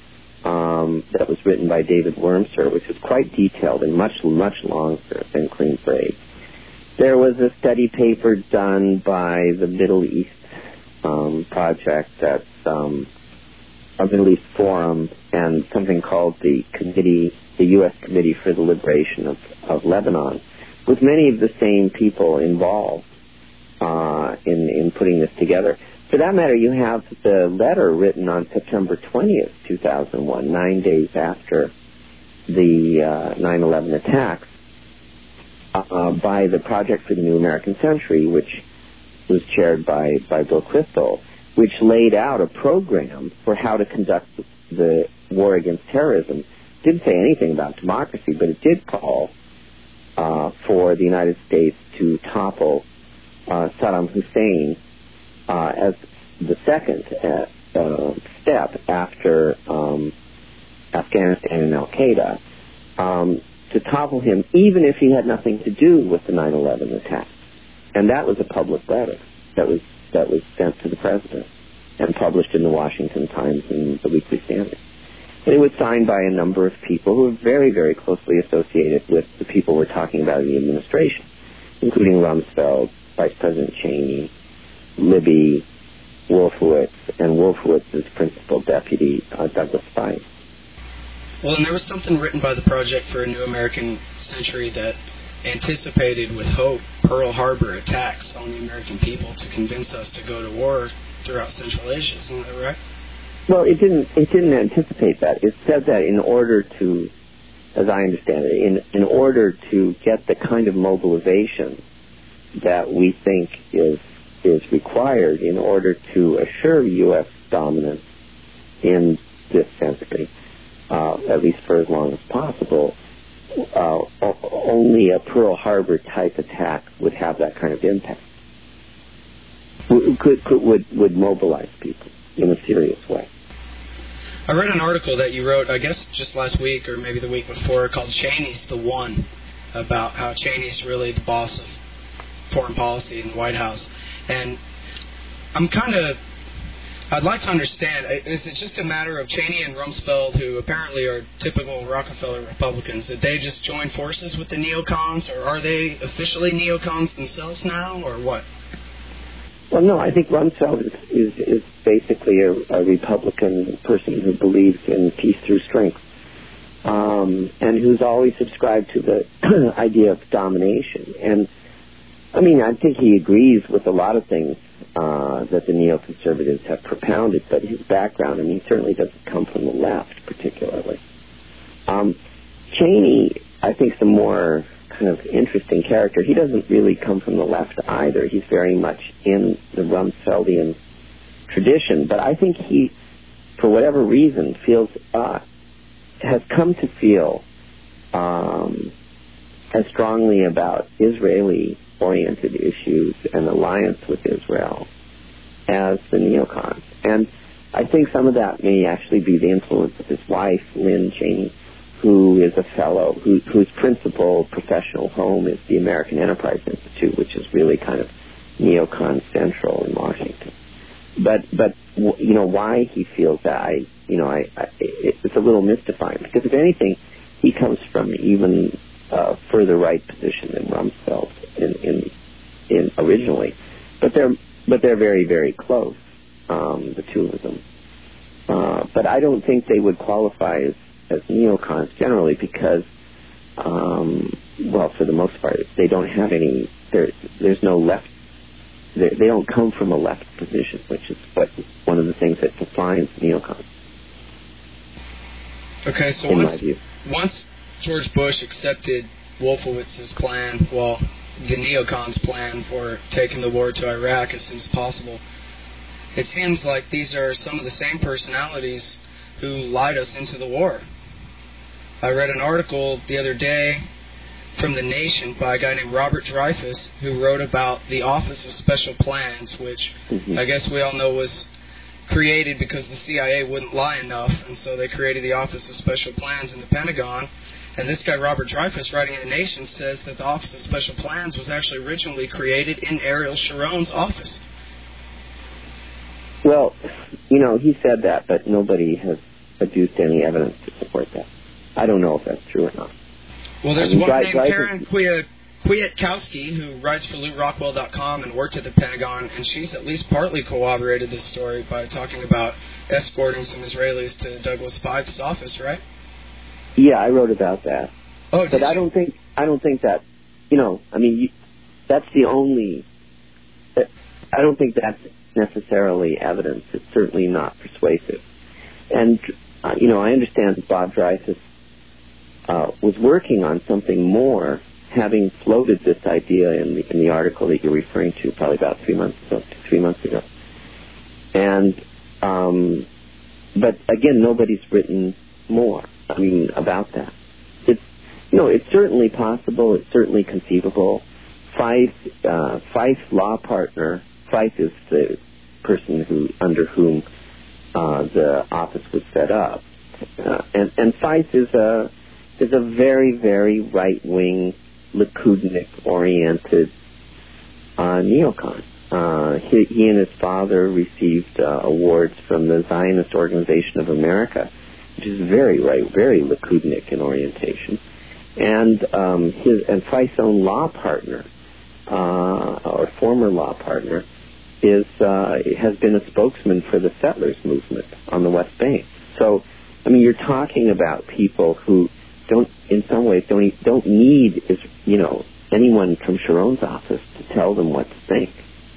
um, that was written by David Wormser, which is quite detailed and much, much longer than clean break. There was a study paper done by the Middle East um, project, that's um, a Middle East Forum, and something called the Committee, the U S Committee for the Liberation of, of Lebanon, with many of the same people involved uh, in, in putting this together. For that matter, you have the letter written on September twentieth, two thousand one, nine days after the uh, nine eleven attacks, uh, by the Project for the New American Century, which was chaired by, by Bill Kristol, which laid out a program for how to conduct the war against terrorism. Didn't say anything about democracy, but it did call uh, for the United States to topple uh, Saddam Hussein uh, as the second uh, uh, step after um, Afghanistan and Al-Qaeda, um, to topple him even if he had nothing to do with the nine eleven attack. And that was a public letter that was that was sent to the president and published in the Washington Times and the Weekly Standard. And it was signed by a number of people who are very, very closely associated with the people we're talking about in the administration, including Rumsfeld, Vice President Cheney, Libby, Wolfowitz, and Wolfowitz's principal deputy, uh, Douglas Feist. Well, and there was something written by the Project for a New American Century that anticipated with hope Pearl Harbor attacks on the American people to convince us to go to war throughout Central Asia. Isn't that right? Well, it didn't. It didn't anticipate that. It said that in order to, as I understand it, in in order to get the kind of mobilization that we think is is required in order to assure U S dominance in this century, uh, at least for as long as possible, uh, only a Pearl Harbor type attack would have that kind of impact. Could, could would would mobilize people in a serious way. I read an article that you wrote, I guess just last week or maybe the week before, called Cheney's the One, about how Cheney's really the boss of foreign policy in the White House. And I'm kind of, I'd like to understand, is it just a matter of Cheney and Rumsfeld, who apparently are typical Rockefeller Republicans, did they just join forces with the neocons, or are they officially neocons themselves now, or what? Well, no, I think Rumsfeld is, is, is basically a, a Republican person who believes in peace through strength, um, and who's always subscribed to the idea of domination. And, I mean, I think he agrees with a lot of things uh, that the neoconservatives have propounded, but his background, I mean, certainly doesn't come from the left particularly. Um, Cheney, I think, is a more kind of interesting character. He doesn't really come from the left either. He's very much in the Rumsfeldian tradition, but I think he, for whatever reason, feels uh, has come to feel um, as strongly about Israeli-oriented issues and alliance with Israel as the neocons. And I think some of that may actually be the influence of his wife, Lynn Cheney, who is a fellow, who, whose principal professional home is the American Enterprise Institute, which is really kind of neocon central in Washington. But, but you know, why he feels that, I, you know, I, I, it's a little mystifying, because if anything, he comes from even uh, further right position than Rumsfeld in, in, in originally. But they're, but they're very, very close, um, the two of them. Uh, but I don't think they would qualify as, as neocons generally because, um, well, for the most part, they don't have any, there, there's no left, they don't come from a left position, which is what one of the things that defines neocons. Okay, so in once, my view. once George Bush accepted Wolfowitz's plan, well, the neocons' plan for taking the war to Iraq as soon as possible, it seems like these are some of the same personalities who lied us into the war. I read an article the other day from The Nation by a guy named Robert Dreyfuss, who wrote about the Office of Special Plans, which mm-hmm. I guess we all know was created because the C I A wouldn't lie enough, and so they created the Office of Special Plans in the Pentagon. And this guy, Robert Dreyfuss, writing in The Nation, says that the Office of Special Plans was actually originally created in Ariel Sharon's office. Well, you know, he said that, but nobody has adduced any evidence to support that. I don't know if that's true or not. Well, there's I mean, one Dry, named Dry, Karen Kwiatkowski who writes for Lew Rockwell dot com and worked at the Pentagon, and she's at least partly corroborated this story by talking about escorting some Israelis to Douglas Feith's office, right? Yeah, I wrote about that. Oh, but I you? don't think I don't think that, you know, I mean, you, that's the only. That, I don't think that's necessarily evidence. It's certainly not persuasive. And uh, you know, I understand that Bob Dreyfuss uh, was working on something more, having floated this idea in the in the article that you're referring to, probably about three months ago, three months ago. And um, but again, nobody's written more. I mean, about that. It's, you know, it's certainly possible. It's certainly conceivable. Feith, uh, Feith's law partner, Feith is the person who under whom uh, the office was set up, uh, and and Feith is a is a very very right wing, Likudnik oriented uh, neocon. Uh, he, he and his father received uh, awards from the Zionist Organization of America, which is very right, very Likudnik in orientation, and um, his and Feith's own law partner, uh, or former law partner, is uh, has been a spokesman for the settlers movement on the West Bank. So, I mean, you're talking about people who don't, in some ways, don't don't need, is you know, anyone from Sharon's office to tell them what to think.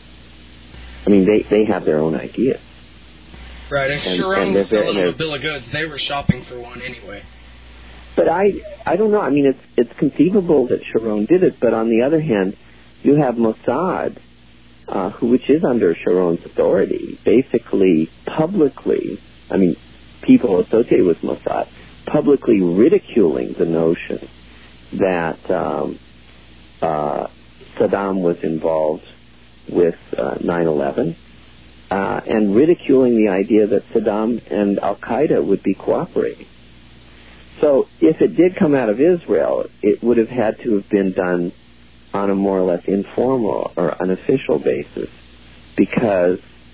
I mean, they they have their own ideas. Right, if and, Sharon and was they're, selling they're, them a bill of goods, they were shopping for one anyway. But I, I don't know. I mean, it's it's conceivable that Sharon did it, but on the other hand, you have Mossad, uh, who, which is under Sharon's authority, basically publicly, I mean, people associated with Mossad, publicly ridiculing the notion that um, uh, Saddam was involved with uh, nine eleven. Uh, and ridiculing the idea that Saddam and Al-Qaeda would be cooperating. So if it did come out of Israel, it would have had to have been done on a more or less informal or unofficial basis, because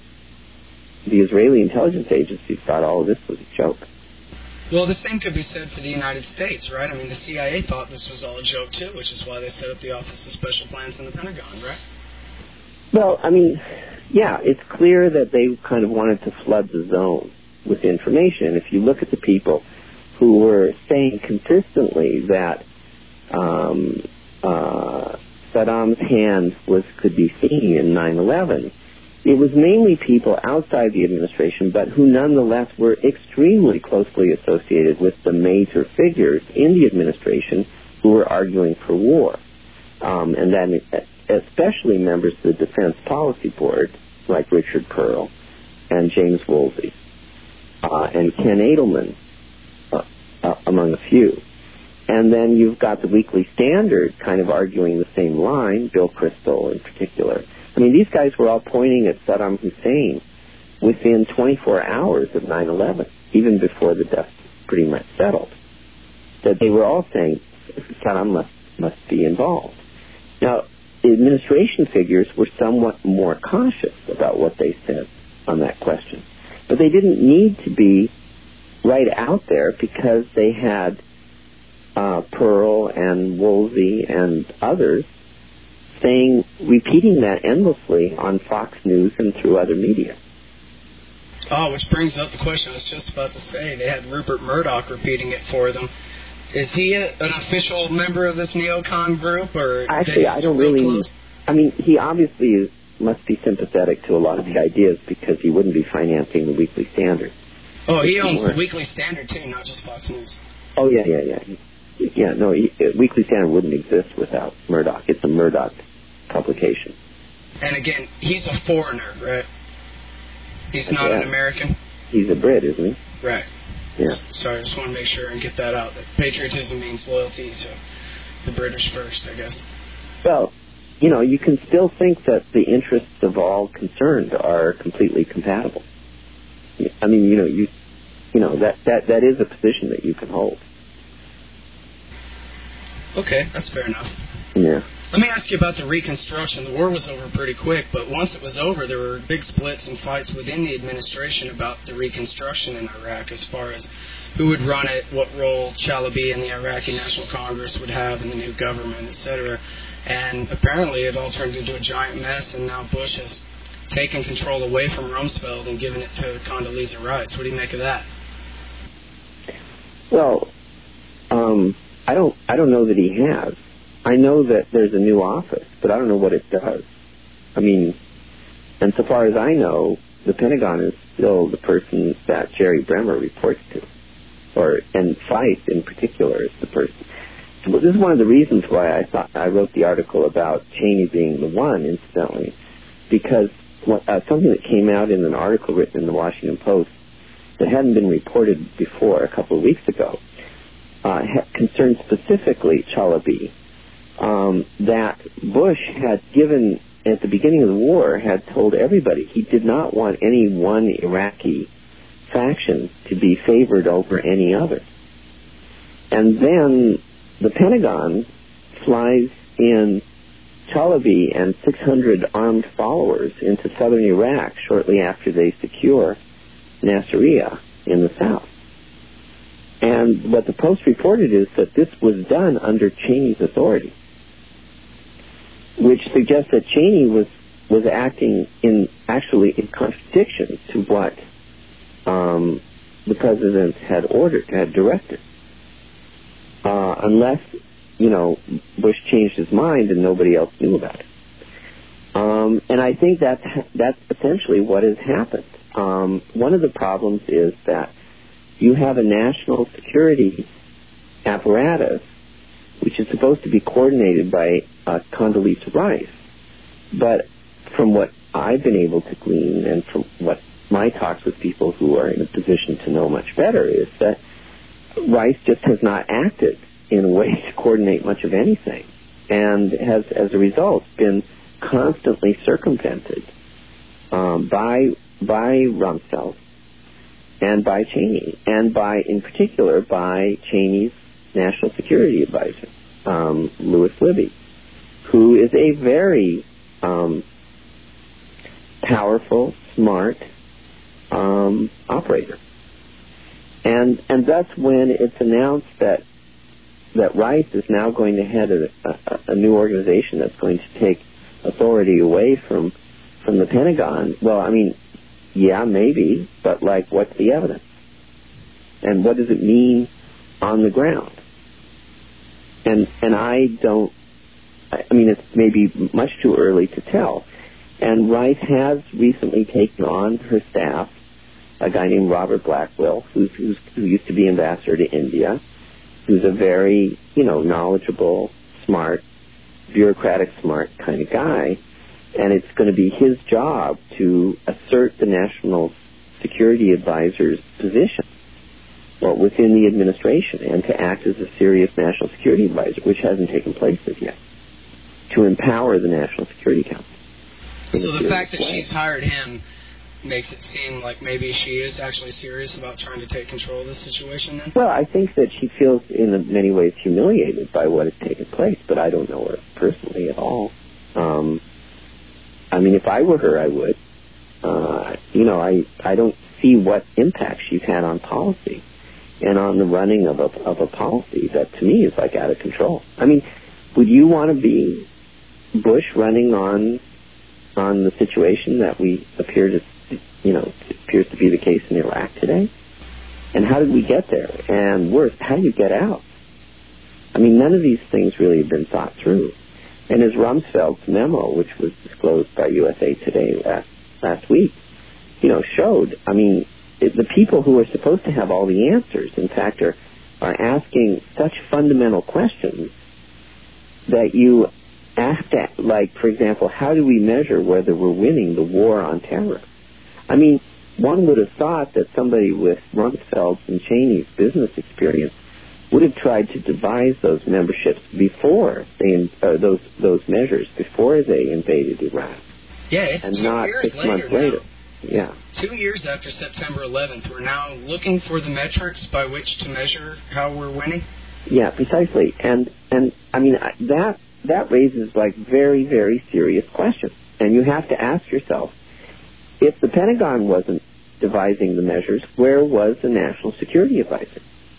the Israeli intelligence agencies thought all of this was a joke. Well, the same could be said for the United States, right? I mean, the C I A thought this was all a joke, too, which is why they set up the Office of Special Plans in the Pentagon, right? Well, I mean, yeah, it's clear that they kind of wanted to flood the zone with information. If you look at the people who were saying consistently that um, uh, Saddam's hand was could be seen in nine eleven, it was mainly people outside the administration, but who nonetheless were extremely closely associated with the major figures in the administration who were arguing for war. Um, and then especially members of the Defense Policy Board, like Richard Pearl and James Woolsey, uh, and Ken Edelman, uh, uh, among a few. And then you've got the Weekly Standard kind of arguing the same line, Bill Kristol in particular. I mean, these guys were all pointing at Saddam Hussein within twenty-four hours of nine eleven, even before the dust pretty much settled, that they were all saying Saddam must, must be involved. Now, the administration figures were somewhat more cautious about what they said on that question. But they didn't need to be right out there because they had uh, Pearl and Woolsey and others saying, repeating that endlessly on Fox News and through other media. Oh, which brings up the question I was just about to say. They had Rupert Murdoch repeating it for them. Is he a, an official member of this neocon group, or actually, I don't really. Close? I mean, he obviously is, must be sympathetic to a lot of the ideas because he wouldn't be financing the Weekly Standard. Oh, he owns the Weekly Standard too, not just Fox News. Oh yeah, yeah, yeah, he, yeah. No, he, Weekly Standard wouldn't exist without Murdoch. It's a Murdoch publication. And again, he's a foreigner, right? He's not yeah. an American. He's a Brit, isn't he? Right. Yeah. Sorry, I just want to make sure and get that out. That patriotism means loyalty to the British first, I guess. Well, you know, you can still think that the interests of all concerned are completely compatible. I mean, you know, you, you know that, that, that is a position that you can hold. Okay, that's fair enough. Yeah. Let me ask you about the Reconstruction. The war was over pretty quick, but once it was over, there were big splits and fights within the administration about the Reconstruction in Iraq as far as who would run it, what role Chalabi and the Iraqi National Congress would have in the new government, et cetera. And apparently it all turned into a giant mess, and now Bush has taken control away from Rumsfeld and given it to Condoleezza Rice. What do you make of that? Well, um, I don't, I don't know that he has. I know that there's a new office, but I don't know what it does. I mean, and so far as I know, the Pentagon is still the person that Jerry Bremer reports to, or and Feist in particular is the person. Well, this is one of the reasons why I thought I wrote the article about Cheney being the one, incidentally, because what, uh, something that came out in an article written in the Washington Post that hadn't been reported before a couple of weeks ago uh, ha- concerned specifically Chalabi. Um, that Bush had given, at the beginning of the war, had told everybody he did not want any one Iraqi faction to be favored over any other. And then the Pentagon flies in Chalabi and six hundred armed followers into southern Iraq shortly after they secure Nasiriyah in the south. And what the Post reported is that this was done under Cheney's authority, which suggests that Cheney was, was acting in actually in contradiction to what um, the president had ordered, had directed. Uh, unless, you know, Bush changed his mind and nobody else knew about it. Um, and I think that's, that's essentially what has happened. Um, one of the problems is that you have a national security apparatus which is supposed to be coordinated by uh, Condoleezza Rice. But from what I've been able to glean and from what my talks with people who are in a position to know much better is that Rice just has not acted in a way to coordinate much of anything and has, as a result, been constantly circumvented um, by by Rumsfeld and by Cheney, and by, in particular, by Cheney's National Security Advisor, um, Louis Libby, who is a very um, powerful, smart um, operator. And and thus, when it's announced that that Rice is now going to head a, a, a new organization that's going to take authority away from from the Pentagon, well, I mean, yeah, maybe, but like, what's the evidence? And what does it mean on the ground? And and I don't, I mean, it's maybe much too early to tell. And Rice has recently taken on her staff a guy named Robert Blackwell, who's, who's, who used to be ambassador to India, who's a very, you know, knowledgeable, smart, bureaucratic, smart kind of guy. And it's going to be his job to assert the National Security Advisor's position, well, within the administration, and to act as a serious National Security Advisor, which hasn't taken place as yet, to empower the National Security Council. So the fact that way. she's hired him makes it seem like maybe she is actually serious about trying to take control of the situation then? Well, I think that she feels in many ways humiliated by what has taken place, but I don't know her personally at all. Um, I mean, if I were her, I would. Uh, you know, I, I don't see what impact she's had on policy and on the running of a, of a policy that, to me, is like out of control. I mean, would you want to be Bush running on on the situation that we appear to, you know, appears to be the case in Iraq today? And how did we get there? And worse, how do you get out? I mean, none of these things really have been thought through. And as Rumsfeld's memo, which was disclosed by U S A Today last, last week, you know, showed, I mean, it, the people who are supposed to have all the answers, in fact, are, are asking such fundamental questions that you have to, like, for example, how do we measure whether we're winning the war on terror? I mean, one would have thought that somebody with Rumsfeld's and Cheney's business experience would have tried to devise those memberships before they, uh, those those measures before they invaded Iraq. Yeah, it's and two not years six later months now. later. Yeah. Two years after September eleventh, we're now looking for the metrics by which to measure how we're winning. Yeah, precisely. And and I mean that that raises like very very serious questions. And you have to ask yourself, if the Pentagon wasn't devising the measures, where was the National Security Advisor?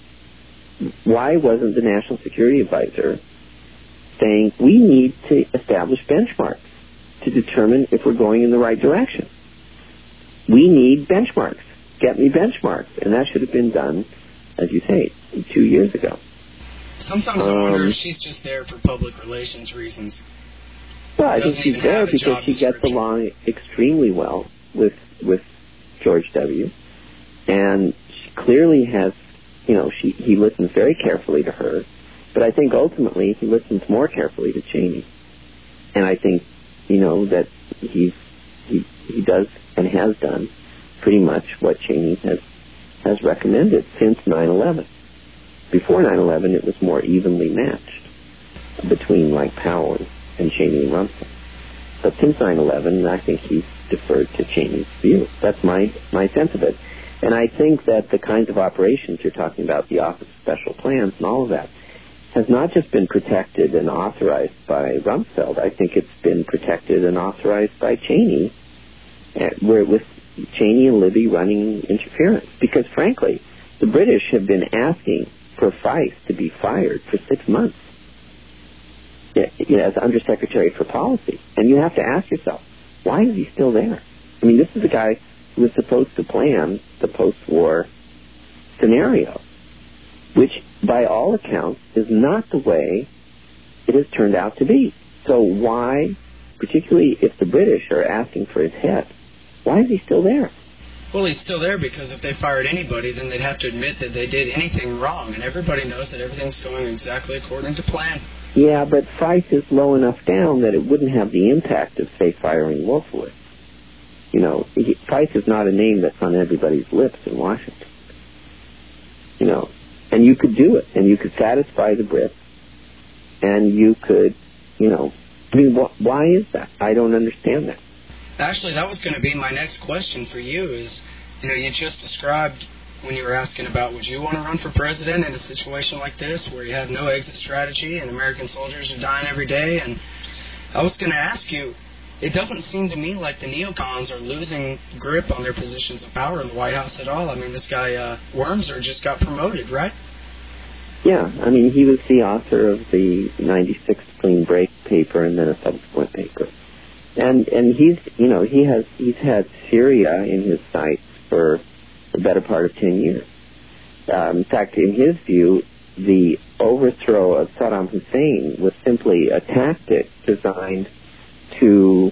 Why wasn't the National Security Advisor saying we need to establish benchmarks to determine if we're going in the right direction? We need benchmarks. Get me benchmarks. And that should have been done, as you say, two years ago. Sometimes um, I wonder if she's just there for public relations reasons. Well, I think she's there because she gets along extremely well with with George W. And she clearly has, you know, she he listens very carefully to her. But I think ultimately he listens more carefully to Cheney. And I think, you know, that he's, he he does and has done pretty much what Cheney has has recommended since nine eleven. Before nine eleven, it was more evenly matched between, like, Powell and, and Cheney and Rumsfeld. But since nine eleven, I think he's deferred to Cheney's view. That's my, my sense of it. And I think that the kinds of operations you're talking about, the Office of Special Plans and all of that, has not just been protected and authorized by Rumsfeld. I think it's been protected and authorized by Cheney, where with Cheney and Libby running interference. Because, frankly, the British have been asking for Feist to be fired for six months you know, as Undersecretary for Policy. And you have to ask yourself, why is he still there? I mean, this is a guy who was supposed to plan the post-war scenario, which, by all accounts, is not the way it has turned out to be. So why, particularly if the British are asking for his head, why is he still there? Well, he's still there because if they fired anybody, then they'd have to admit that they did anything wrong, and everybody knows that everything's going exactly according to plan. Yeah, but Feist is low enough down that it wouldn't have the impact of, say, firing Wolfowitz. You know, he, Feist is not a name that's on everybody's lips in Washington. You know, and you could do it, and you could satisfy the Brits, and you could, you know, I mean, wh- why is that? I don't understand that. Actually, that was going to be my next question for you is, you know, you just described when you were asking about would you want to run for president in a situation like this where you have no exit strategy and American soldiers are dying every day. And I was going to ask you, it doesn't seem to me like the neocons are losing grip on their positions of power in the White House at all. I mean, this guy, uh, Wormser, just got promoted, right? Yeah, I mean, he was the author of the ninety-six Clean Break paper and then a subsequent paper. And and he's, you know, he has he's had Syria in his sights for the better part of ten years. Um, in fact, in his view, the overthrow of Saddam Hussein was simply a tactic designed to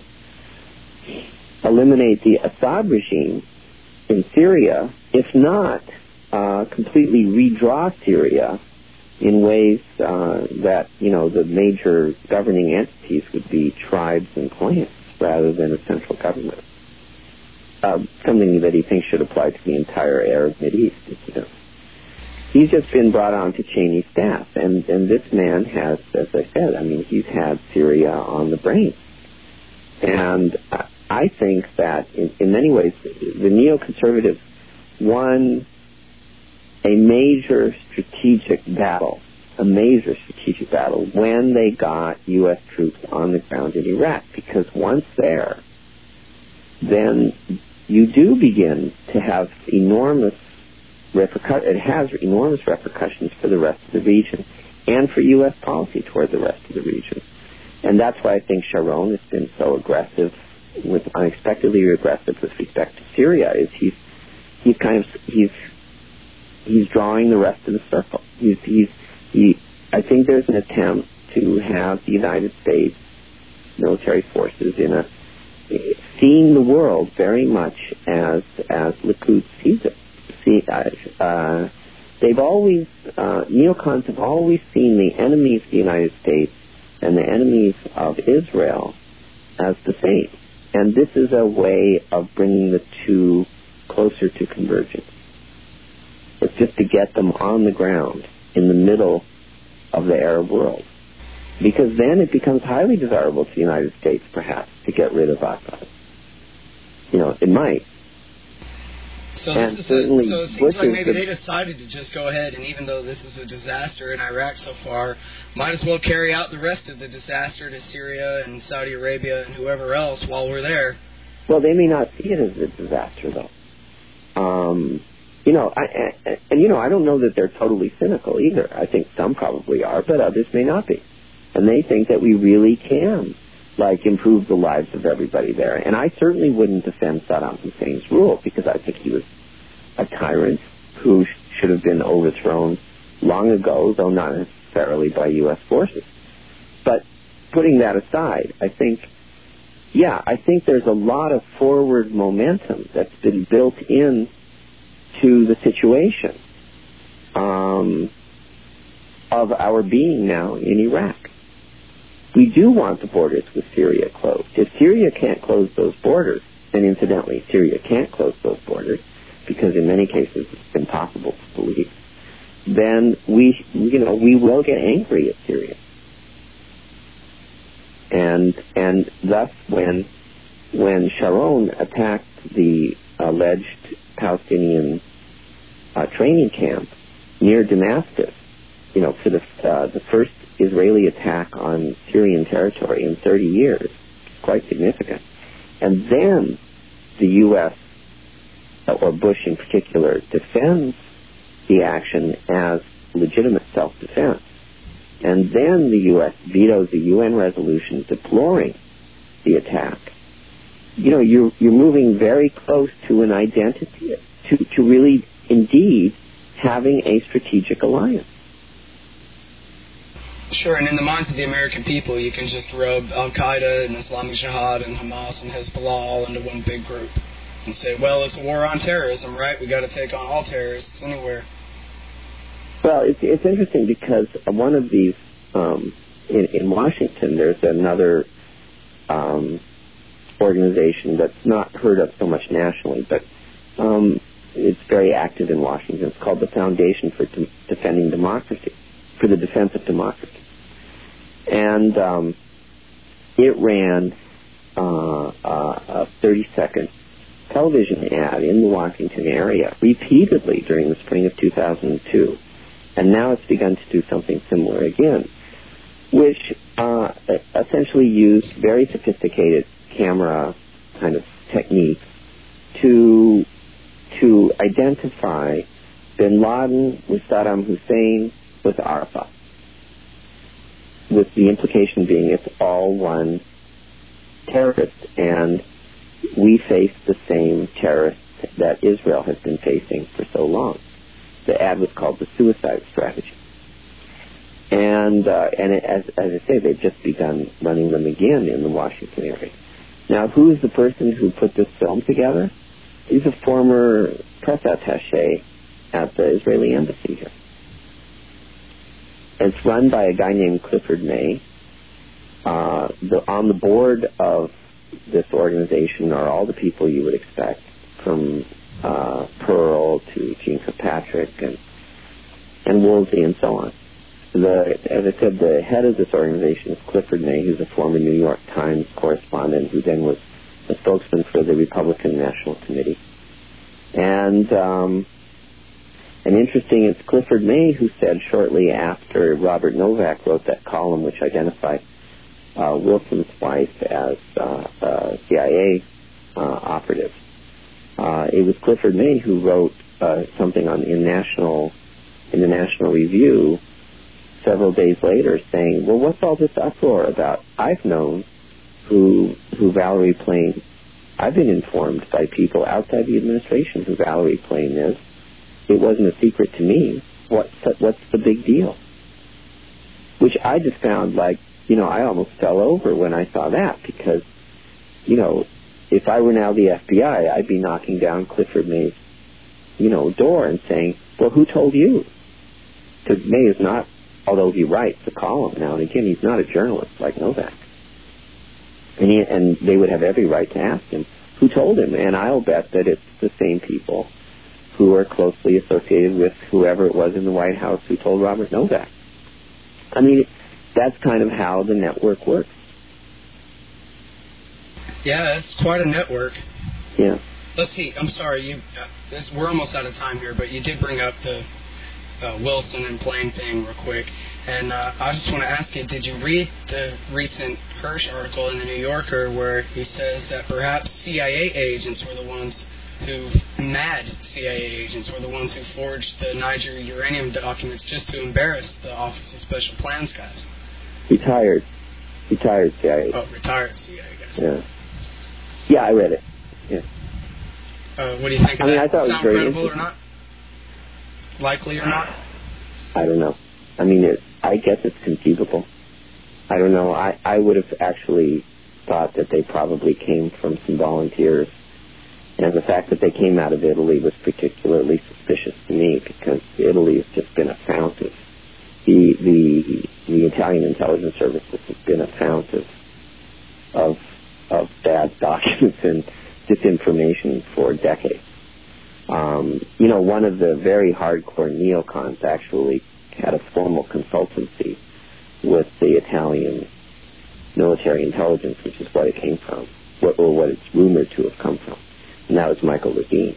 eliminate the Assad regime in Syria, if not uh, completely redraw Syria in ways uh, that, you know, the major governing entities would be tribes and clans rather than a central government. Uh, something that he thinks should apply to the entire Arab Mideast, you know. He's just been brought on to Cheney's staff, and, and this man has, as I said, I mean, he's had Syria on the brain. And I think that in, in many ways, the neoconservatives won a major strategic battle, a major strategic battle when they got U S troops on the ground in Iraq, because once there, then you do begin to have enormous repercussions. It has enormous repercussions for the rest of the region and for U S policy toward the rest of the region. And that's why I think Sharon has been so aggressive, with unexpectedly aggressive with respect to Syria. Is he's he's kind of he's he's drawing the rest of the circle. He's he's he. I think there's an attempt to have the United States military forces in a seeing the world very much as as Likud sees it. See, uh, they've always uh, neocons have always seen the enemies of the United States and the enemies of Israel as the same, and this is a way of bringing the two closer to convergence. It's just to get them on the ground in the middle of the Arab world, because then it becomes highly desirable to the United States, perhaps, to get rid of Assad. You know, it might. So, and this is certainly a, so it seems Bush like maybe the, they decided to just go ahead, and even though this is a disaster in Iraq so far, might as well carry out the rest of the disaster to Syria and Saudi Arabia and whoever else while we're there. Well, they may not see it as a disaster, though. Um, you know, I, I, and, you know, I don't know that they're totally cynical either. I think some probably are, but others may not be. And they think that we really can, like, improve the lives of everybody there. And I certainly wouldn't defend Saddam Hussein's rule, because I think he was a tyrant who sh- should have been overthrown long ago, though not necessarily by U S forces. But putting that aside, I think, yeah, I think there's a lot of forward momentum that's been built in to the situation um, of our being now in Iraq. We do want the borders with Syria closed. If Syria can't close those borders, and incidentally, Syria can't close those borders, because in many cases it's impossible to believe, then we, you know, we will get angry at Syria. And and thus, when when Sharon attacked the alleged Palestinian uh, training camp near Damascus, you know, for the uh, the first Israeli attack on Syrian territory in thirty years, quite significant. And then the U S, or Bush in particular, defends the action as legitimate self-defense. And then the U S vetoes a U N resolution deploring the attack. You know, you're, you're moving very close to an identity, to, to really, indeed, having a strategic alliance. Sure, and in the minds of the American people, you can just rub Al-Qaeda and Islamic Jihad and Hamas and Hezbollah all into one big group and say, well, it's a war on terrorism, right? We got to take on all terrorists anywhere. Well, it's, it's interesting because one of these, um, in, in Washington, there's another um, organization that's not heard of so much nationally, but um, it's very active in Washington. It's called the Foundation for De- Defending Democracy, for the Defense of Democracy. And um, it ran uh, uh, a thirty-second television ad in the Washington area repeatedly during the spring of two thousand two. And now it's begun to do something similar again, which uh, essentially used very sophisticated camera kind of techniques to to identify bin Laden with Saddam Hussein with Arafat, with the implication being it's all one terrorist, and we face the same terrorists that Israel has been facing for so long. The ad was called the Suicide Strategy. And uh, and it, as, as I say, they've just begun running them again in the Washington area. Now, who is the person who put this film together? He's a former press attaché at the Israeli embassy here. It's run by a guy named Clifford May. Uh, the, on the board of this organization are all the people you would expect, from uh, Pearl to Gene Kirkpatrick and and Woolsey and so on. The, as I said, the head of this organization is Clifford May, who's a former New York Times correspondent who then was a spokesman for the Republican National Committee. And um, and interesting, it's Clifford May who said shortly after Robert Novak wrote that column which identified uh, Wilson's wife as uh, a C I A uh, operative. Uh, it was Clifford May who wrote uh, something on in national in the National Review several days later, saying, "Well, what's all this uproar about? I've known who who Valerie Plame. I've been informed by people outside the administration who Valerie Plame is. It wasn't a secret to me. What's what's the big deal?" Which I just found like, you know, I almost fell over when I saw that, because, you know, if I were now the F B I, I'd be knocking down Clifford May's, you know, door and saying, "Well, who told you?" Because May is not, although he writes a column now and again, he's not a journalist like Novak. And, he, and they would have every right to ask him, who told him? And I'll bet that it's the same people who are closely associated with whoever it was in the White House who told Robert Novak. I mean, that's kind of how the network works. Yeah, it's quite a network. Yeah. Let's see. I'm sorry. You, uh, this, we're almost out of time here, but you did bring up the uh, Wilson and Plame thing real quick. And uh, I just want to ask you, did you read the recent Hirsch article in the New Yorker where he says that perhaps C I A agents were the ones who, mad C I A agents, were the ones who forged the Niger uranium documents just to embarrass the Office of Special Plans guys? Retired. Retired C I A. Oh, retired C I A guys. Yeah. Yeah, I read it. Yeah. Uh, what do you think of I mean, that? I thought it was Sound very credible or not? Likely or not? I don't know. I mean, it, I guess it's conceivable. I don't know. I, I would have actually thought that they probably came from some volunteers. And the fact that they came out of Italy was particularly suspicious to me, because Italy has just been a fount of, the, the, the Italian intelligence services has been a fount of, of, of bad documents and disinformation for decades. Um, you know, one of the very hardcore neocons actually had a formal consultancy with the Italian military intelligence, which is what it came from, what, or what it's rumored to have come from. And that was Michael Ledeen.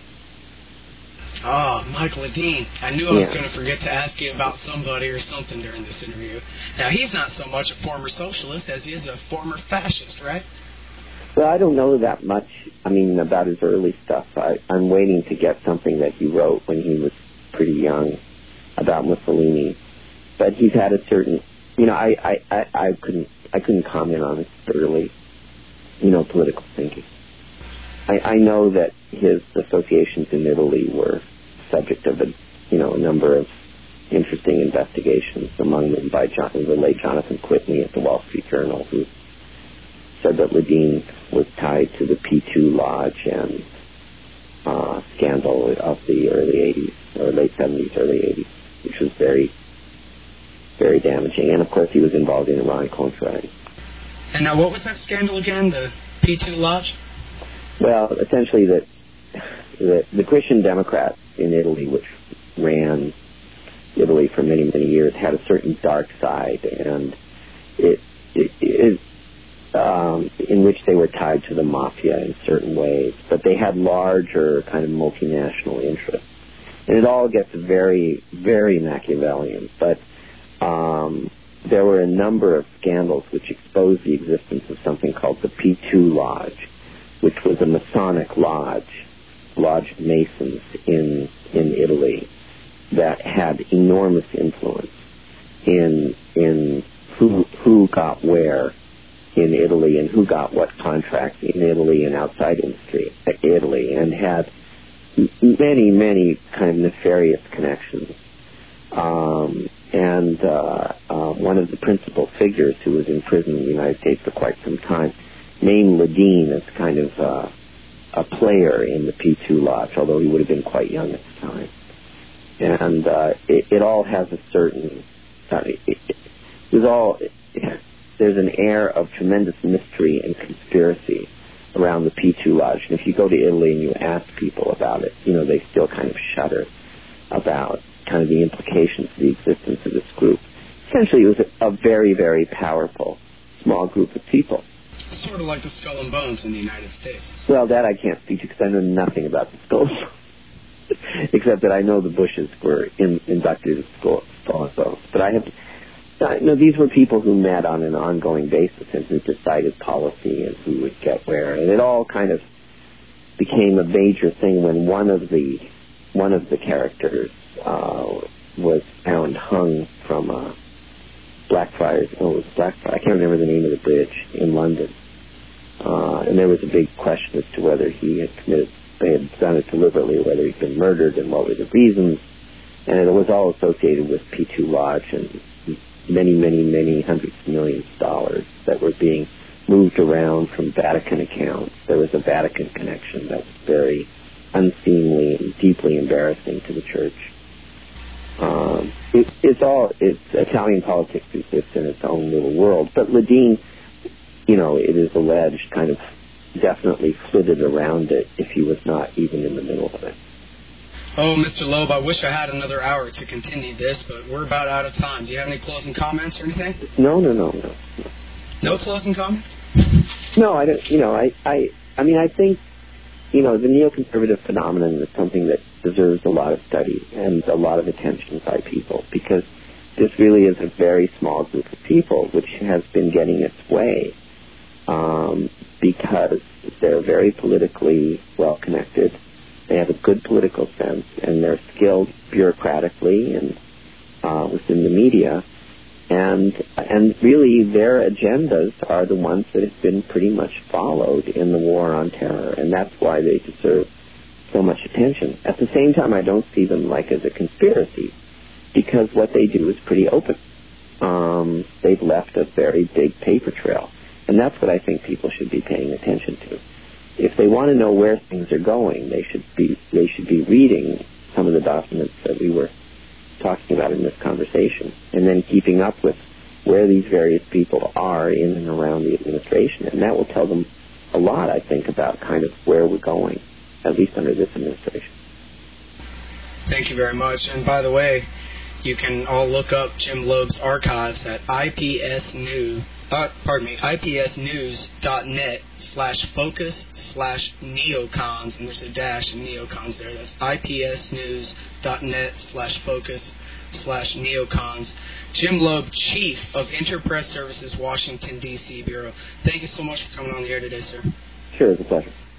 Oh, Michael Ledeen. I knew I was Yeah. going to forget to ask you about somebody or something during this interview. Now, he's not so much a former socialist as he is a former fascist, right? Well, I don't know that much, I mean, about his early stuff. I, I'm waiting to get something that he wrote when he was pretty young about Mussolini. But he's had a certain, you know, I, I, I, I couldn't I couldn't comment on his early, you know, political thinking. I, I know that his associations in Italy were subject of a, you know, a number of interesting investigations, among them by John, the late Jonathan Quitney at the Wall Street Journal, who said that Ledeen was tied to the P two Lodge and uh, scandal of the early eighties, or late seventies, early eighties, which was very, very damaging. And, of course, he was involved in Iran-Contra. And now, what was that scandal again, the P two Lodge? Well, essentially, the, the, the Christian Democrats in Italy, which ran Italy for many, many years, had a certain dark side, and it, it, it Um, in which they were tied to the mafia in certain ways, but they had larger kind of multinational interests. And it all gets very, very Machiavellian, but um, there were a number of scandals which exposed the existence of something called the P two Lodge, which was a Masonic lodge, lodge of Masons in, in Italy, that had enormous influence in, in who, who got where in Italy and who got what contracts in Italy and outside industry, Italy, and had many, many kind of nefarious connections. Um, and uh, uh, one of the principal figures who was in prison in the United States for quite some time named Ledeen as kind of uh, a player in the P two Lodge, although he would have been quite young at the time. And uh, it, it all has a certain... Uh, it, it, it was all... It, there's an air of tremendous mystery and conspiracy around the P two Lodge. And if you go to Italy and you ask people about it, you know, they still kind of shudder about kind of the implications of the existence of this group. Essentially, it was a, a very, very powerful small group of people. Sort of like the Skull and Bones in the United States. Well, that I can't speak to because I know nothing about the Skulls, except that I know the Bushes were in, inducted into Skull, Skull and Bones. But I have, uh, no, these were people who met on an ongoing basis and who decided policy and who would get where, and it all kind of became a major thing when one of the one of the characters uh, was found hung from a Blackfriars. Oh, it was Blackfriars. I can't remember the name of the bridge in London. Uh, and there was a big question as to whether he had committed, they had done it deliberately, or whether he'd been murdered, and what were the reasons. And it was all associated with P two Lodge and many, many, many hundreds of millions of dollars that were being moved around from Vatican accounts. There was a Vatican connection that was very unseemly and deeply embarrassing to the church. Um, it, it's all, it's, Italian politics exists in its own little world. But Ledeen, you know, it is alleged, kind of definitely flitted around it if he was not even in the middle of it. Oh, Mister Loeb, I wish I had another hour to continue this, but we're about out of time. Do you have any closing comments or anything? No, no, no, no. No closing comments? No, I don't, you know, I, I, I mean, I think, you know, the neoconservative phenomenon is something that deserves a lot of study and a lot of attention by people, because this really is a very small group of people which has been getting its way um, because they're very politically well-connected. They have a good political sense, and they're skilled bureaucratically and uh, within the media. And and really, their agendas are the ones that have been pretty much followed in the war on terror, and that's why they deserve so much attention. At the same time, I don't see them like as a conspiracy, because what they do is pretty open. Um, they've left a very big paper trail, and that's what I think people should be paying attention to. If they want to know where things are going, they should be they should be reading some of the documents that we were talking about in this conversation, and then keeping up with where these various people are in and around the administration, and that will tell them a lot, I think, about kind of where we're going, at least under this administration. Thank you very much. And by the way, you can all look up Jim Loeb's archives at I P S news, uh, pardon me, I P S news dot net slash focus slash neocons, and there's a dash in neocons there. That's I P S news dot net slash focus slash neocons. Jim Loeb, Chief of Interpress Services, Washington, D C Bureau. Thank you so much for coming on the air today, sir. Sure, it's a pleasure.